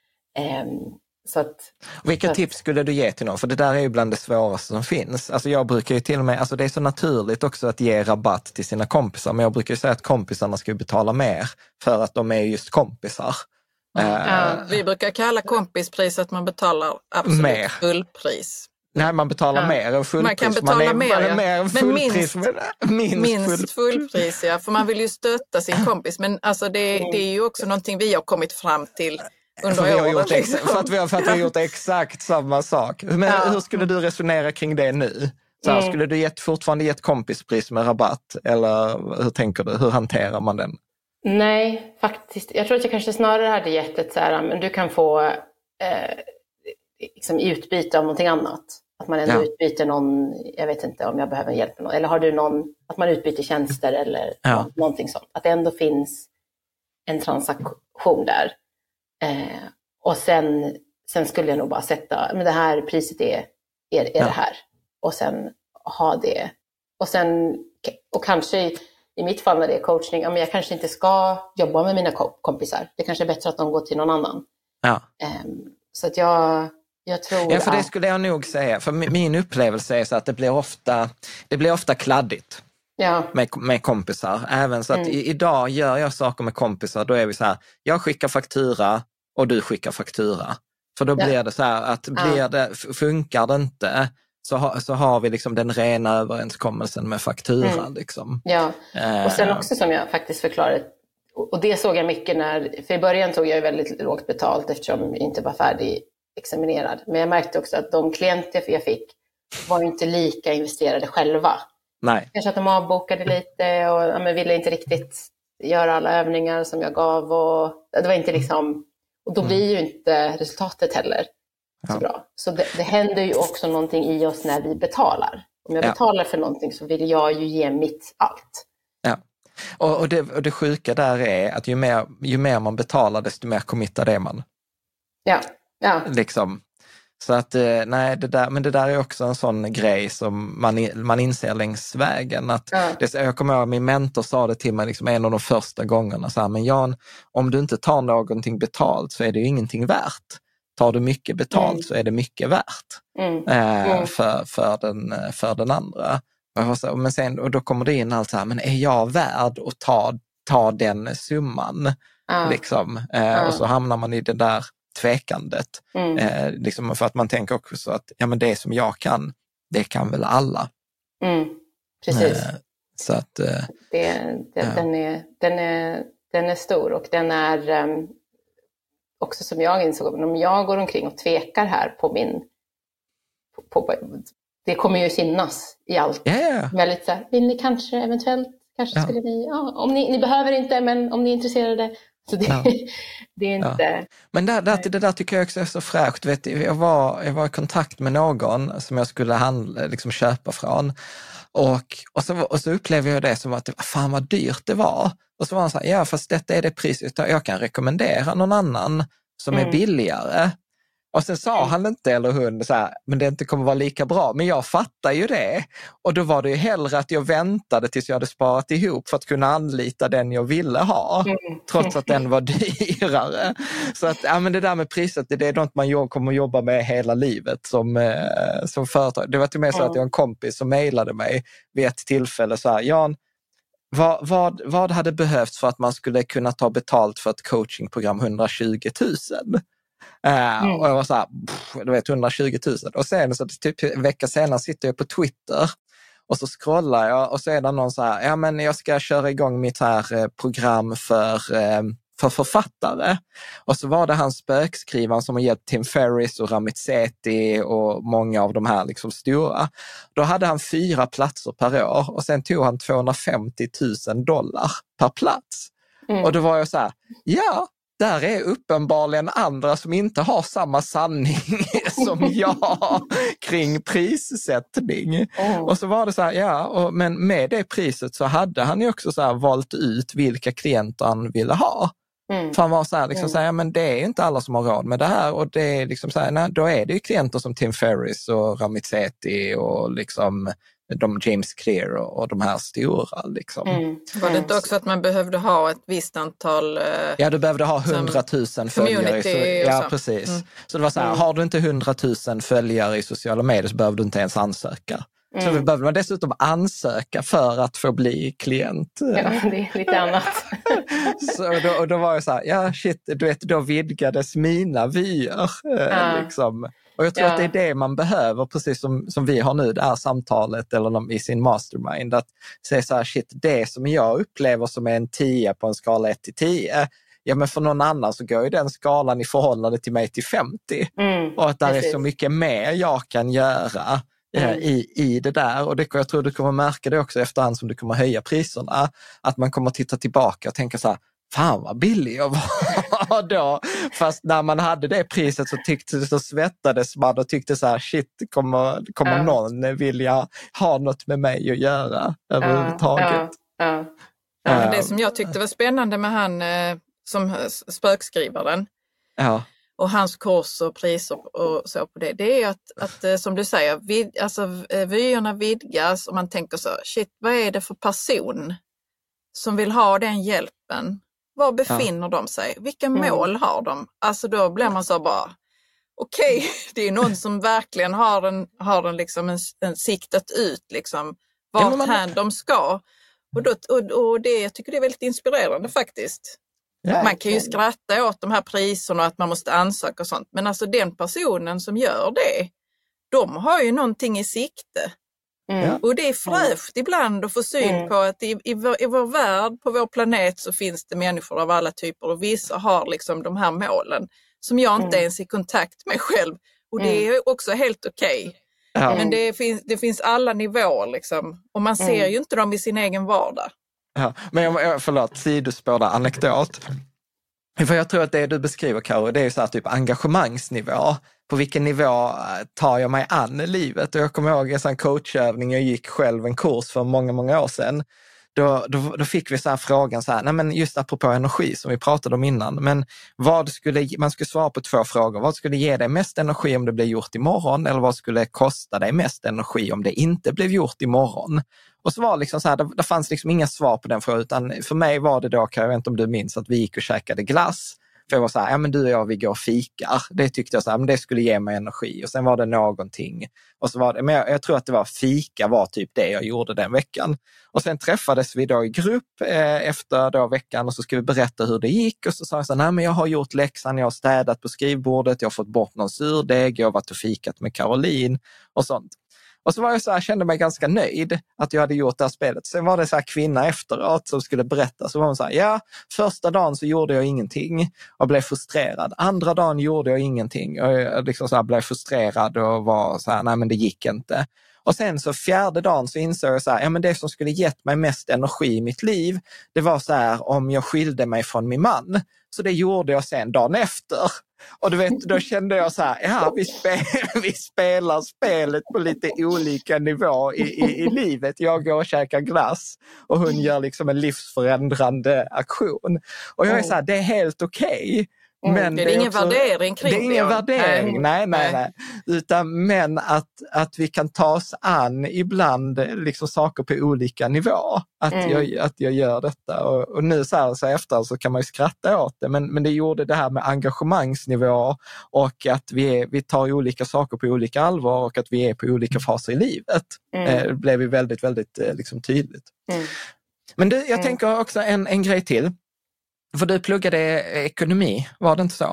Um, så att, Vilka så tips skulle du ge till någon? För det där är ju bland det svåraste som finns. Alltså jag brukar ju till och med, alltså det är så naturligt också att ge rabatt till sina kompisar, men jag brukar ju säga att kompisarna ska betala mer för att de är just kompisar. Mm. Uh, ja, vi brukar kalla kompispris att man betalar absolut mer. Fullpris. Nej, man betalar ja. mer än fullpris. Man kan betala man är, mer, man är ja. mer än fullpris, men minst, minst, minst full... fullpris, ja. För man vill ju stötta sin kompis. Men alltså det, det är ju också någonting vi har kommit fram till under för, vi har gjort liksom. ex- för, att vi har, för att vi har gjort exakt samma sak. Men ja. hur skulle du resonera kring det nu? Så här, Mm. Skulle du gett, fortfarande ge ett kompispris med rabatt? Eller hur tänker du? Hur hanterar man den? Nej, faktiskt. Jag tror att jag kanske snarare hade gett ett så här, men du kan få eh, liksom utbyte av någonting annat. Att man ändå ja. utbyter någon, jag vet inte om jag behöver hjälp med någon. Eller har du någon, att man utbyter tjänster eller ja. någonting sånt. Att det ändå finns en transaktion där. Eh, och sen, sen skulle jag nog bara sätta, men det här priset är, är, är ja. det här. Och sen ha det. Och sen, och kanske i, i mitt fall när det är coachning, ja, men jag kanske inte ska jobba med mina kompisar. Det kanske är bättre att de går till någon annan. Ja. Eh, så att jag... Jag tror ja, för det att... skulle jag nog säga. För min upplevelse är så att det blir ofta, det blir ofta kladdigt ja. med, med kompisar. Även så att mm. i, idag gör jag saker med kompisar, då är vi så här, jag skickar faktura och du skickar faktura. För då blir ja. det så här att blir ja. det, funkar det inte så, ha, så har vi liksom den rena överenskommelsen med fakturan. Mm. Liksom. Ja, och sen också som jag faktiskt förklarade, och det såg jag mycket när, för i början tog jag ju väldigt lågt betalt eftersom jag inte var färdig examinerad. Men jag märkte också att de klienter jag fick var inte lika investerade själva. Nej. Kanske att de avbokade lite och ja, men ville inte riktigt göra alla övningar som jag gav. Och det var inte liksom, och då blir ju inte resultatet heller så bra. Så det, det händer ju också någonting i oss när vi betalar. Om jag Ja. betalar för någonting så vill jag ju ge mitt allt. Ja. Och, och, det, och det sjuka där är att ju mer, ju mer man betalar, desto mer committad är man. Ja, ja. Liksom. Så att, nej, det där, men det där är också en sån grej som man, man inser längs vägen. Att Ja. det, jag kommer ihåg, min mentor sa det till mig liksom en av de första gångerna. Så här, men Jan, om du inte tar någonting betalt så är det ju ingenting värt. Tar du mycket betalt mm. så är det mycket värt mm. Eh, Mm. för, för, den, för den andra. Och, så, men sen, och då kommer det in allt så här, men är jag värd att ta, ta den summan? Ja. Liksom. Eh, Ja. Och så hamnar man i det där tvekandet. Mm. Eh, liksom för att man tänker också så att ja, men det som jag kan, det kan väl alla. Mm. Precis. Eh, så att, eh, det, det, ja. den, är, den, är, den är stor och den är um, också som jag insåg, om jag går omkring och tvekar här på min, på, på, det kommer ju synas i allt. yeah. Väldigt så här, vill ni kanske eventuellt, kanske Ja. skulle ni, ja, om ni, ni behöver inte, men om ni är intresserade. Så det, Ja. det är inte... Ja. Men där, där, det där tycker jag också är så fräscht. Vet du, jag, var, jag var i kontakt med någon som jag skulle handla, liksom köpa från. Och, och, så, och så upplevde jag det som att fan vad dyrt det var. Och så var han så här, ja fast detta är det priset. Jag kan rekommendera någon annan som Mm. är billigare. Och sen sa han inte, eller hon, så här, men det inte kommer vara lika bra. Men jag fattar ju det. Och då var det ju hellre att jag väntade tills jag hade sparat ihop för att kunna anlita den jag ville ha. Mm. Trots att den var dyrare. Så att ja, men det där med priset, det är något man kommer att jobba med hela livet som, eh, som företag. Det var till och med så att jag har en kompis som mejlade mig vid ett tillfälle så här, Jan, vad, vad, vad hade behövts för att man skulle kunna ta betalt för ett coachingprogram hundratjugo tusen? Uh, mm. Och jag var så här, pff, du vet hundratjugo tusen. Och sen så typ en vecka senare sitter jag på Twitter och så scrollar jag och så är det någon så här, ja men jag ska köra igång mitt här eh, program för, eh, för författare. Och så var det hans spökskrivaren som har gett Tim Ferriss och Ramit Sethi och många av de här liksom stora. Då hade han fyra platser per år och sen tog han tvåhundrafemtio tusen dollar per plats. Mm. Och då var jag så här, ja, där är uppenbarligen andra som inte har samma sanning som jag kring prissättning. Oh. Och så var det så här, ja, och, men med det priset så hade han ju också så här valt ut vilka klienter han ville ha. Mm. För han var så här, liksom, mm. så här, ja, men det är inte alla som har råd med det här. Och det är liksom så här, nej, då är det ju klienter som Tim Ferriss och Ramit Sethi och liksom de James Clear och, och de här stora. Liksom. Mm. Var det inte också att man behövde ha ett visst antal... Eh, ja, du behövde ha hundratusen följare. Så, ja, precis. Mm. Så det var så här, mm. har du inte hundratusen följare i sociala medier så behöver du inte ens ansöka. Mm. Så då behöver man dessutom ansöka för att få bli klient. Ja, det är lite annat. Så då, och då var jag så här, ja shit, du vet, då vidgades mina vyer. Ja. Liksom. Och jag tror ja. att det är det man behöver, precis som, som vi har nu, det här samtalet eller i sin mastermind, att säga så här, shit, det som jag upplever som är en tio på en skala ett till tio, ja men för någon annan så går ju den skalan i förhållande till mig till femtio. Mm, och att där precis. är så mycket mer jag kan göra mm. i, i det där. Och det, jag tror du kommer märka det också efterhand som du kommer höja priserna, att man kommer titta tillbaka och tänka så här, fan vad billig jag var då. Fast när man hade det priset så tyckte så svettades man och tyckte så här, shit, kommer, kommer ja. någon vilja ha något med mig att göra överhuvudtaget. Ja, ja, ja. Ja, men det som jag tyckte var spännande med han eh, som spökskrivaren ja. och hans kurs och priser och så på det, det är att, att som du säger, vid, alltså, vyerna vidgas och man tänker så, shit, vad är det för person som vill ha den hjälpen? Var befinner ja. de sig? Vilka mm. mål har de? Alltså då blir man så bara, okej, okay, det är någon som verkligen har en, har en, liksom en, en siktat ut liksom, vart ja, man... här de ska. Och, då, och, och det, jag tycker det är väldigt inspirerande faktiskt. Ja, man kan ju skratta åt de här priserna och att man måste ansöka och sånt. Men alltså den personen som gör det, de har ju någonting i sikte. Mm. Och det är fräscht mm. ibland att få syn mm. på att i, i, vår, i vår värld, på vår planet så finns det människor av alla typer och vissa har liksom de här målen som jag inte mm. ens är i kontakt med själv. Och det är också helt okej. Okay. Ja. Men det finns, det finns alla nivåer liksom. Och man ser mm. ju inte dem i sin egen vardag. Ja. Men jag, förlåt, sidospår där, anekdot. För jag tror att det du beskriver, Karo, det är ju så här typ engagemangsnivå. På vilken nivå tar jag mig an livet? Och jag kommer ihåg en sån coachövning, jag gick själv en kurs för många, många år sedan. Då, då, då fick vi så här frågan så här, nej men just apropå energi som vi pratade om innan, men vad skulle, man skulle svara på två frågor. Vad skulle ge dig mest energi om det blev gjort imorgon, eller vad skulle kosta dig mest energi om det inte blev gjort imorgon? Och så var det liksom så här, det, det fanns liksom inga svar på den frågan, utan för mig var det då, jag vet inte om du minns, att vi gick och käkade glass. För jag var så här, ja men du och jag, vi går och fikar. Det tyckte jag så här, men det skulle ge mig energi. Och sen var det någonting. Och så var det, men jag, jag tror att det var fika var typ det jag gjorde den veckan. Och sen träffades vi då i grupp eh, efter då veckan och så skulle vi berätta hur det gick. Och så sa jag så här, nej men jag har gjort läxan, jag har städat på skrivbordet, jag har fått bort någon surdeg, jag har varit och fikat med Caroline och sånt. Och så var jag så här, kände mig ganska nöjd att jag hade gjort det här spelet. Sen var det så här kvinna efteråt som skulle berätta. Så var hon så här, ja, första dagen så gjorde jag ingenting och blev frustrerad. Andra dagen gjorde jag ingenting och jag liksom så här blev frustrerad och var så här, nej men det gick inte. Och sen så fjärde dagen så insåg jag så här, ja men det som skulle gett mig mest energi i mitt liv, det var så här om jag skilde mig från min man. Så det gjorde jag sen dagen efter. Och du vet, då kände jag så här, ja vi, spel, vi spelar spelet på lite olika nivå i, i, i livet. Jag går och käkar glass och hon gör liksom en livsförändrande aktion. Och jag är så här, det är helt okej. Okay. Men det är, det är ingen också, värdering kring det. Det är ingen värdering, nej, nej, nej. Utan, men att, att vi kan ta oss an ibland liksom saker på olika nivå. Att, mm. jag, att jag gör detta. Och, och nu så här så efter så kan man ju skratta åt det. Men, men det gjorde det här med engagemangsnivå och att vi, är, vi tar olika saker på olika allvar och att vi är på olika faser i livet. Mm. Eh, det blev ju väldigt, väldigt eh, liksom tydligt. Mm. Men du, jag mm. tänker också en, en grej till. För du pluggade ekonomi, var det inte så?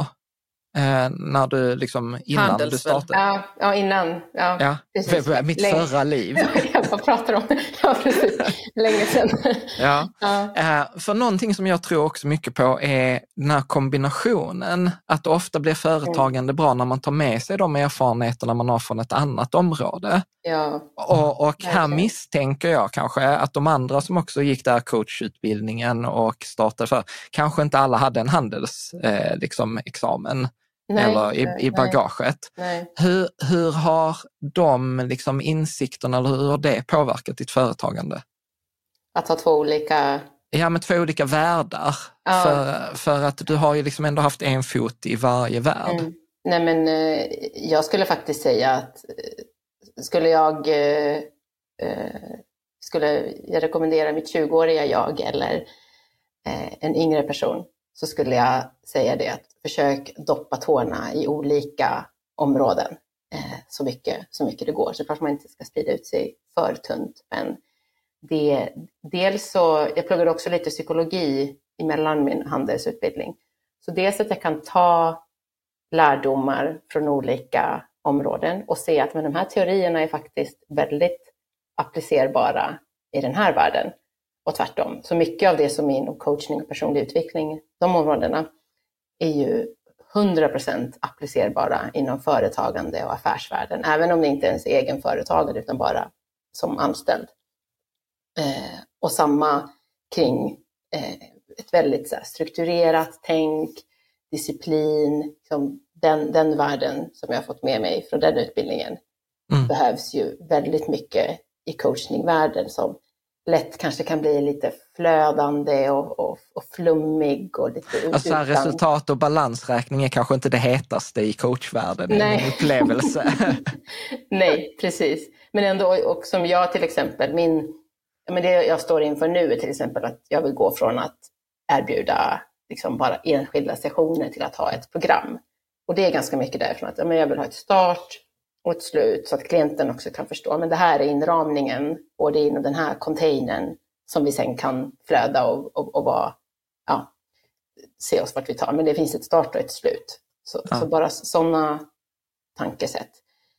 Eh, när du liksom, innan Handels, du startade? Ja, ja innan. Ja, ja. För, mitt Länge. förra liv. Jag pratar om det. Ja, precis. Länge sedan. Ja. Ja. Eh, för någonting som jag tror också mycket på är den här kombinationen. Att ofta blir företagande mm. bra när man tar med sig de erfarenheterna man har från ett annat område. Ja. Och, och här misstänker jag kanske att de andra som också gick där coachutbildningen och startade för, kanske inte alla hade en handels eh, liksom, examen. Nej, eller i, i bagaget. Nej. Hur, hur har de liksom insikterna, eller hur har det påverkat ditt företagande? Att ha två olika... Ja, med två olika världar. Ja. För, för att du har ju liksom ändå haft en fot i varje värld. Mm. Nej, men eh, jag skulle faktiskt säga att skulle jag eh, skulle jag rekommendera mitt tjugoåriga jag eller eh, en yngre person, så skulle jag säga det att försök doppa tårna i olika områden eh, så, mycket, så mycket det går. Så klart man inte ska sprida ut sig för tunt. Men det, dels så, jag pluggade också lite psykologi emellan min handelsutbildning. Så dels att jag kan ta lärdomar från olika områden och se att men de här teorierna är faktiskt väldigt applicerbara i den här världen. Och tvärtom. Så mycket av det som är inom coachning och personlig utveckling, de områdena, är ju hundra procent applicerbara inom företagande och affärsvärlden. Även om det inte ens är egen företagare utan bara som anställd. Eh, och samma kring eh, ett väldigt så här, strukturerat tänk, disciplin. Liksom, den, den världen som jag har fått med mig från den utbildningen mm. behövs ju väldigt mycket i coachningvärlden som lätt kanske kan bli lite flödande och, och, och flummig. Och lite alltså utan... resultat och balansräkning är kanske inte det hetaste i coachvärlden. Nej. En upplevelse. Nej, precis. Men ändå, och som jag till exempel, min, men det jag står inför nu är till exempel att jag vill gå från att erbjuda liksom bara enskilda sessioner till att ha ett program. Och det är ganska mycket därifrån att men jag vill ha ett start och ett slut så att klienten också kan förstå. Men det här är inramningen och det är inom den här containern som vi sen kan flöda och, och, och bara, ja, se oss vart vi tar. Men det finns ett start och ett slut. Så, ja. så bara sådana tankesätt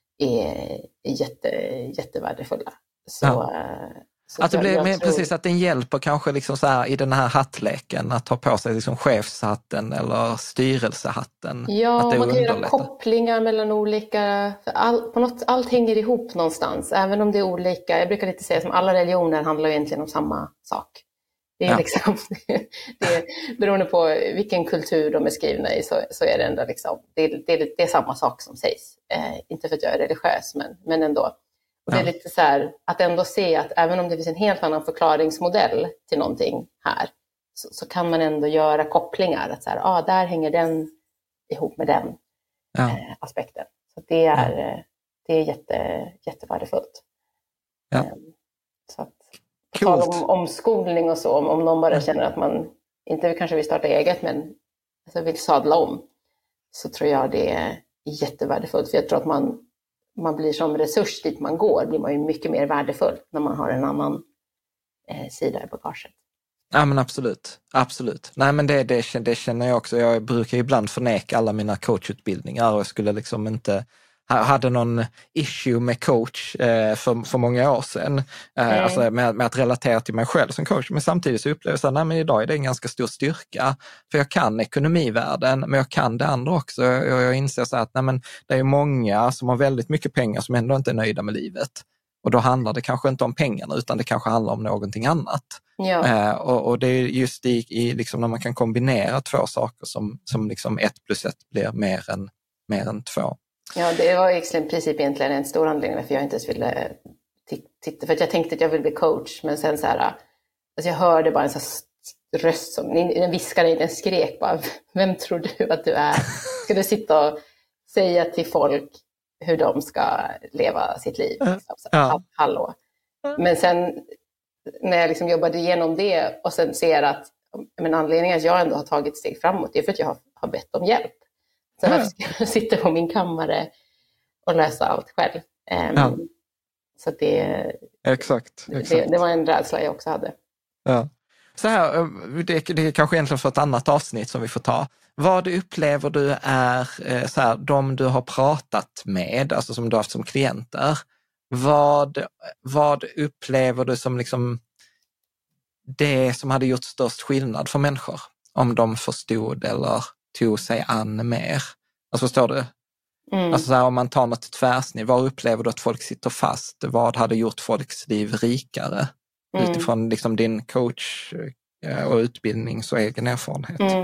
är, är jätte, jättevärdefulla. Så, ja. så att det blir tror... precis att den hjälper kanske liksom så här, i den här hattleken att ta på sig liksom chefshatten eller styrelsehatten. Ja, att det man kan göra kopplingar mellan olika, all, på något, allt hänger ihop någonstans, även om det är olika. Jag brukar lite säga som alla religioner handlar egentligen om samma sak. Det är Ja. liksom, det är, beroende på vilken kultur de är skrivna i så, så är det ändå liksom, det är, det är, det är samma sak som sägs. Eh, inte för att jag är religiös, men, men ändå. Och det är Ja. lite så här, att ändå se att även om det finns en helt annan förklaringsmodell till någonting här, så, så kan man ändå göra kopplingar. Att så här, ah, där hänger den ihop med den Ja. eh, aspekten. Så det är, ja. det är jätte, jättevärdefullt. Ja. Eh, så att, på tal Coolt. om omskolning och så, om, om någon bara känner att man inte kanske vill starta eget, men alltså vill sadla om, så tror jag det är jättevärdefullt. För jag tror att man, man blir som resurs dit man går, blir man ju mycket mer värdefull när man har en annan eh, sida i bagaget. Ja, men absolut. Absolut. Nej, men det, det, det känner jag också. Jag brukar ibland förneka alla mina coachutbildningar och jag skulle liksom inte... Jag hade någon issue med coach eh, för, för många år sedan. Eh, mm. Alltså med, med att relatera till mig själv som coach. Men samtidigt så upplever jag så här, nej men idag är det en ganska stor styrka. För jag kan ekonomivärlden, men jag kan det andra också. Jag, jag inser så här att nej, men det är många som har väldigt mycket pengar som ändå inte är nöjda med livet. Och då handlar det kanske inte om pengarna utan det kanske handlar om någonting annat. Ja. Eh, och, och det är just i, i liksom när man kan kombinera två saker som, som liksom ett plus ett blir mer än, mer än två. Ja, det var i princip egentligen en stor anledning varför jag inte ens ville titta. För att jag tänkte att jag ville bli coach, men sen så här, alltså jag hörde bara en sån här röst som, den viskade, den skrek bara, vem tror du att du är? Ska du sitta och säga till folk hur de ska leva sitt liv? Liksom. Så, Ja. Hallå. Men sen när jag liksom jobbade igenom det och sen ser att men anledningen att jag ändå har tagit steg framåt, det är för att jag har, har bett om hjälp. Så Ja. varför ska jag sitta på min kammare och lösa allt själv? Um, Ja. Så det, Exakt. exakt. det, det var en rädsla jag också hade. Ja. Så här, det, det är kanske egentligen för ett annat avsnitt som vi får ta. Vad upplever du är så här, de du har pratat med, alltså som du har haft som klienter, vad, vad upplever du som liksom det som hade gjort störst skillnad för människor? Om de förstod eller tog sig an mer. Alltså förstår du? Mm. Alltså så här, om man tar något tvärsnitt, vad upplever du att folk sitter fast? Vad hade gjort folks liv rikare? Mm. Utifrån liksom din coach och utbildnings och egen erfarenhet. Mm.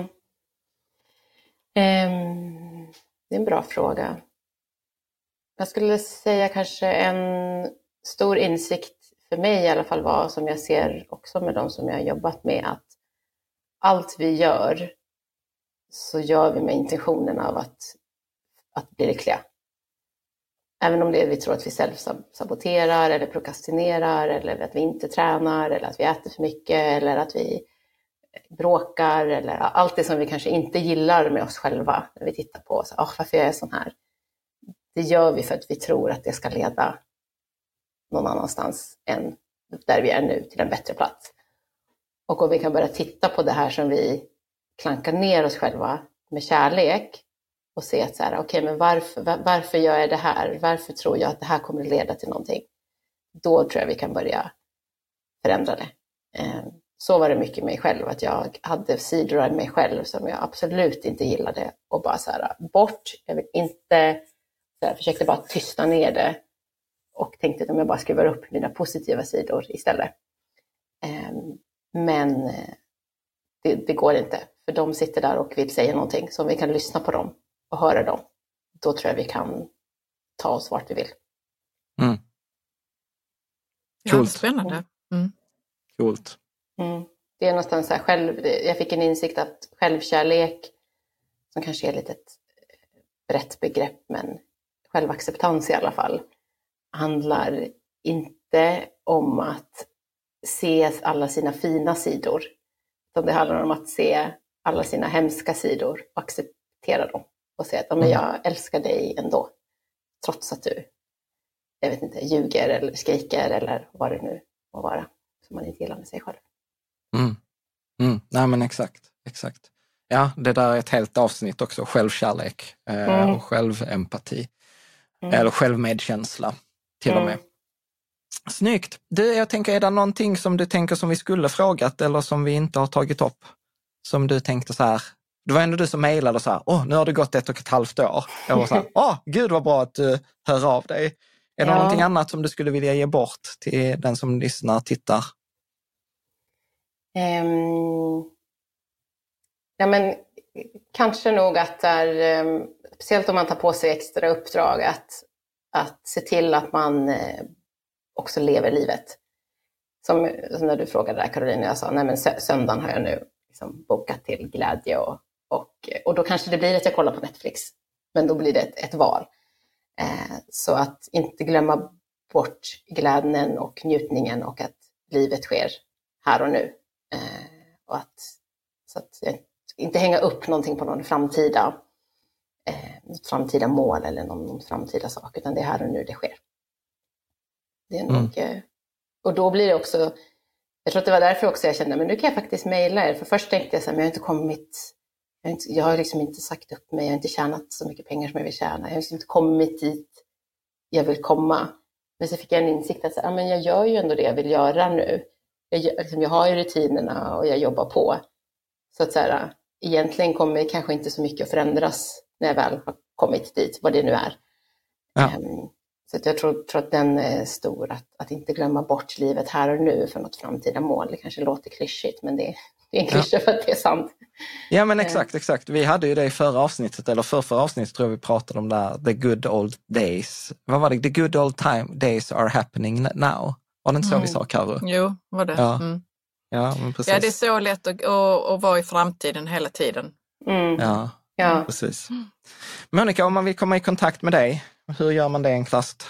Um, det är en bra fråga. Jag skulle säga kanske en stor insikt för mig i alla fall var, som jag ser också med de som jag har jobbat med, att allt vi gör så gör vi med intentionen av att, att bli lyckliga. Även om det är vi tror att vi själv saboterar eller prokrastinerar eller att vi inte tränar eller att vi äter för mycket eller att vi bråkar eller allt det som vi kanske inte gillar med oss själva när vi tittar på oss. Oh, varför är jag sån här? Det gör vi för att vi tror att det ska leda någon annanstans än där vi är nu, till en bättre plats. Och om vi kan börja titta på det här som vi klankar ner oss själva med kärlek och se att så här, okej, okay, men varför, var, varför gör jag det här? Varför tror jag att det här kommer att leda till någonting? Då tror jag vi kan börja förändra det. Så var det mycket med mig själv, att jag hade sidor av mig själv som jag absolut inte gillade och bara så här, bort. Jag vill inte, så här, försökte bara tysta ner det och tänkte att om jag bara skruvar upp mina positiva sidor istället. Men det, det går inte, för de sitter där och vill säga någonting, så om vi kan lyssna på dem och höra dem, då tror jag vi kan ta oss vart vi vill. Mm. Ja, spännande. Mm. Coolt. Mm. Det är någonstans så här själv, jag fick en insikt att självkärlek, som kanske är lite ett brett begrepp, men självacceptans i alla fall, handlar inte om att se alla sina fina sidor, utan det handlar om att se alla sina hemska sidor och acceptera dem och säga att ja, men jag älskar dig ändå, trots att du, jag vet inte, ljuger eller skriker eller vad det nu må vara som man inte gillar med sig själv. Mm. Mm. Nej men exakt, exakt. Ja, det där är ett helt avsnitt också, självkärlek eh, mm. och självempati. Mm. Eller självmedkänsla till mm. och med. Snyggt. Du, jag tänker, är det någonting som du tänker som vi skulle frågat eller som vi inte har tagit upp? Som du tänkte så här, det var ändå du som mejlade så här, åh, nu har det gått ett och ett halvt år. Jag var så här, åh, gud vad bra att du hör av dig. Är det ja. någonting annat som du skulle vilja ge bort till den som lyssnar, tittar? Um, ja, men kanske nog att där, um, speciellt om man tar på sig extra uppdrag, att, att se till att man uh, också lever livet. Som, som när du frågade där, Caroline, jag sa, nej men sö- söndagen har jag nu liksom bokat till glädje och, och, och då kanske det blir att jag kollar på Netflix, men då blir det ett, ett val. Eh, så att inte glömma bort glädjen och njutningen och att livet sker här och nu. Eh, och att, så att jag inte hänga upp någonting på någon framtida, eh, något framtida mål eller någon, någon framtida sak, utan det är här och nu det sker. Det är nog... Mm. Och då blir det också, jag tror att det var därför också jag kände, men nu kan jag faktiskt mejla er. För först tänkte jag så här, men jag har inte kommit, jag har, inte, jag har liksom inte sagt upp mig, jag har inte tjänat så mycket pengar som jag vill tjäna. Jag har liksom inte kommit dit jag vill komma. Men så fick jag en insikt att så här, ja, men jag gör ju ändå det jag vill göra nu. Jag, liksom, jag har ju rutinerna och jag jobbar på. Så att så här, egentligen kommer kanske inte så mycket att förändras när jag väl har kommit dit, vad det nu är. Ja. Um, Så att jag tror, tror att den är stor, att, att inte glömma bort livet här och nu för något framtida mål. Det kanske låter klyschigt, men det, det är en klyscha ja. För att det är sant. Ja, men exakt, exakt. Vi hade ju det i förra avsnittet, eller för förra avsnittet tror jag vi pratade om där, the good old days. Vad var det? The good old time days are happening now. Var det inte så mm. vi sa, Karo? Jo, var det. Ja, mm. ja men precis. Ja, det är så lätt att, att, att vara i framtiden hela tiden. Mm. Ja, ja, precis. Monica, om man vill komma i kontakt med dig, hur gör man det enklast?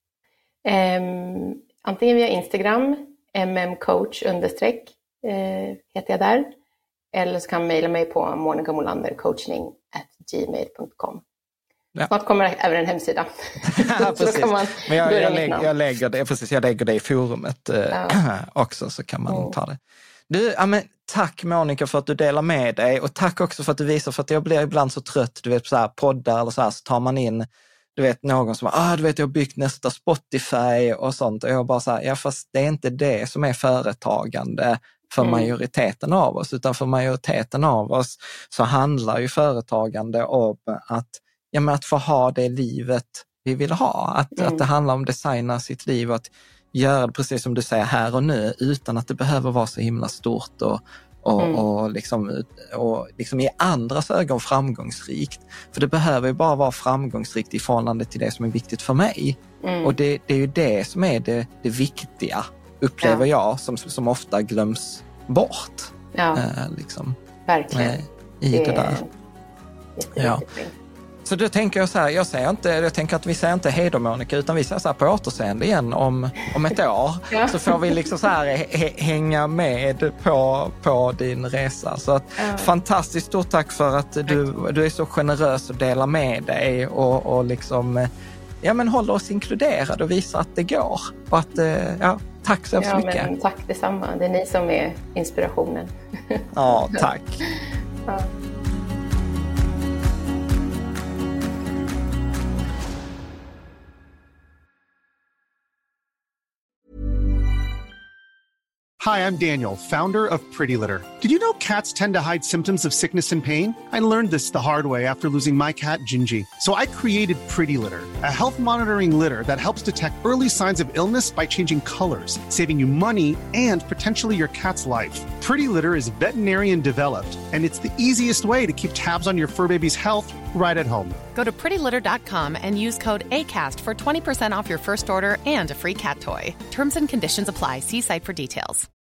Um, antingen via Instagram, mmcoach understreck uh, heter jag där. Eller så kan man mejla mig på monica molander coachning at gmail dot com. Ja. Snart kommer även en hemsida. Ja, precis. Så man Men jag, jag, lägger, jag, lägger det, precis, jag lägger det i forumet uh, ja. också, så kan man mm. ta det. Du, ja, men tack Monica för att du delar med dig, och tack också för att du visar, för att jag blir ibland så trött, du vet, på så här poddar eller så här, så tar man in, du vet, någon som ah, du vet, jag har byggt nästa Spotify och sånt, och jag bara så här, ja fast det är inte det som är företagande för mm. majoriteten av oss, utan för majoriteten av oss så handlar ju företagande om att, ja, men att få ha det livet vi vill ha, att, mm. att det handlar om att designa sitt liv, att göra det precis som du säger här och nu, utan att det behöver vara så himla stort och, och, mm. och, liksom, och liksom i andras ögon framgångsrikt. För det behöver ju bara vara framgångsrikt i förhållande till det som är viktigt för mig. Mm. Och det, det är ju det som är det, det viktiga, upplever ja. jag, som, som ofta glöms bort. Ja, äh, liksom, verkligen. Äh, I det, det där. Ja. Så då tänker jag så här, jag, säger inte, jag tänker att vi säger inte hej då Monica, utan vi säger så här på återseende igen om, om ett år. Ja. Så får vi liksom så här h- hänga med på, på din resa. Så att, ja. fantastiskt stort tack för att du, du är så generös och delar med dig och, och liksom, ja, men håller oss inkluderade och visar att det går. Och att, ja, tack så ja, mycket. Men tack detsamma, det är ni som är inspirationen. Ja, tack. Ja. Hi, I'm Daniel, founder of Pretty Litter. Did you know cats tend to hide symptoms of sickness and pain? I learned this the hard way after losing my cat, Gingy. So I created Pretty Litter, a health monitoring litter that helps detect early signs of illness by changing colors, saving you money and potentially your cat's life. Pretty Litter is veterinarian developed, and it's the easiest way to keep tabs on your fur baby's health right at home. Go to pretty litter dot com and use code ACAST for twenty percent off your first order and a free cat toy. Terms and conditions apply. See site for details.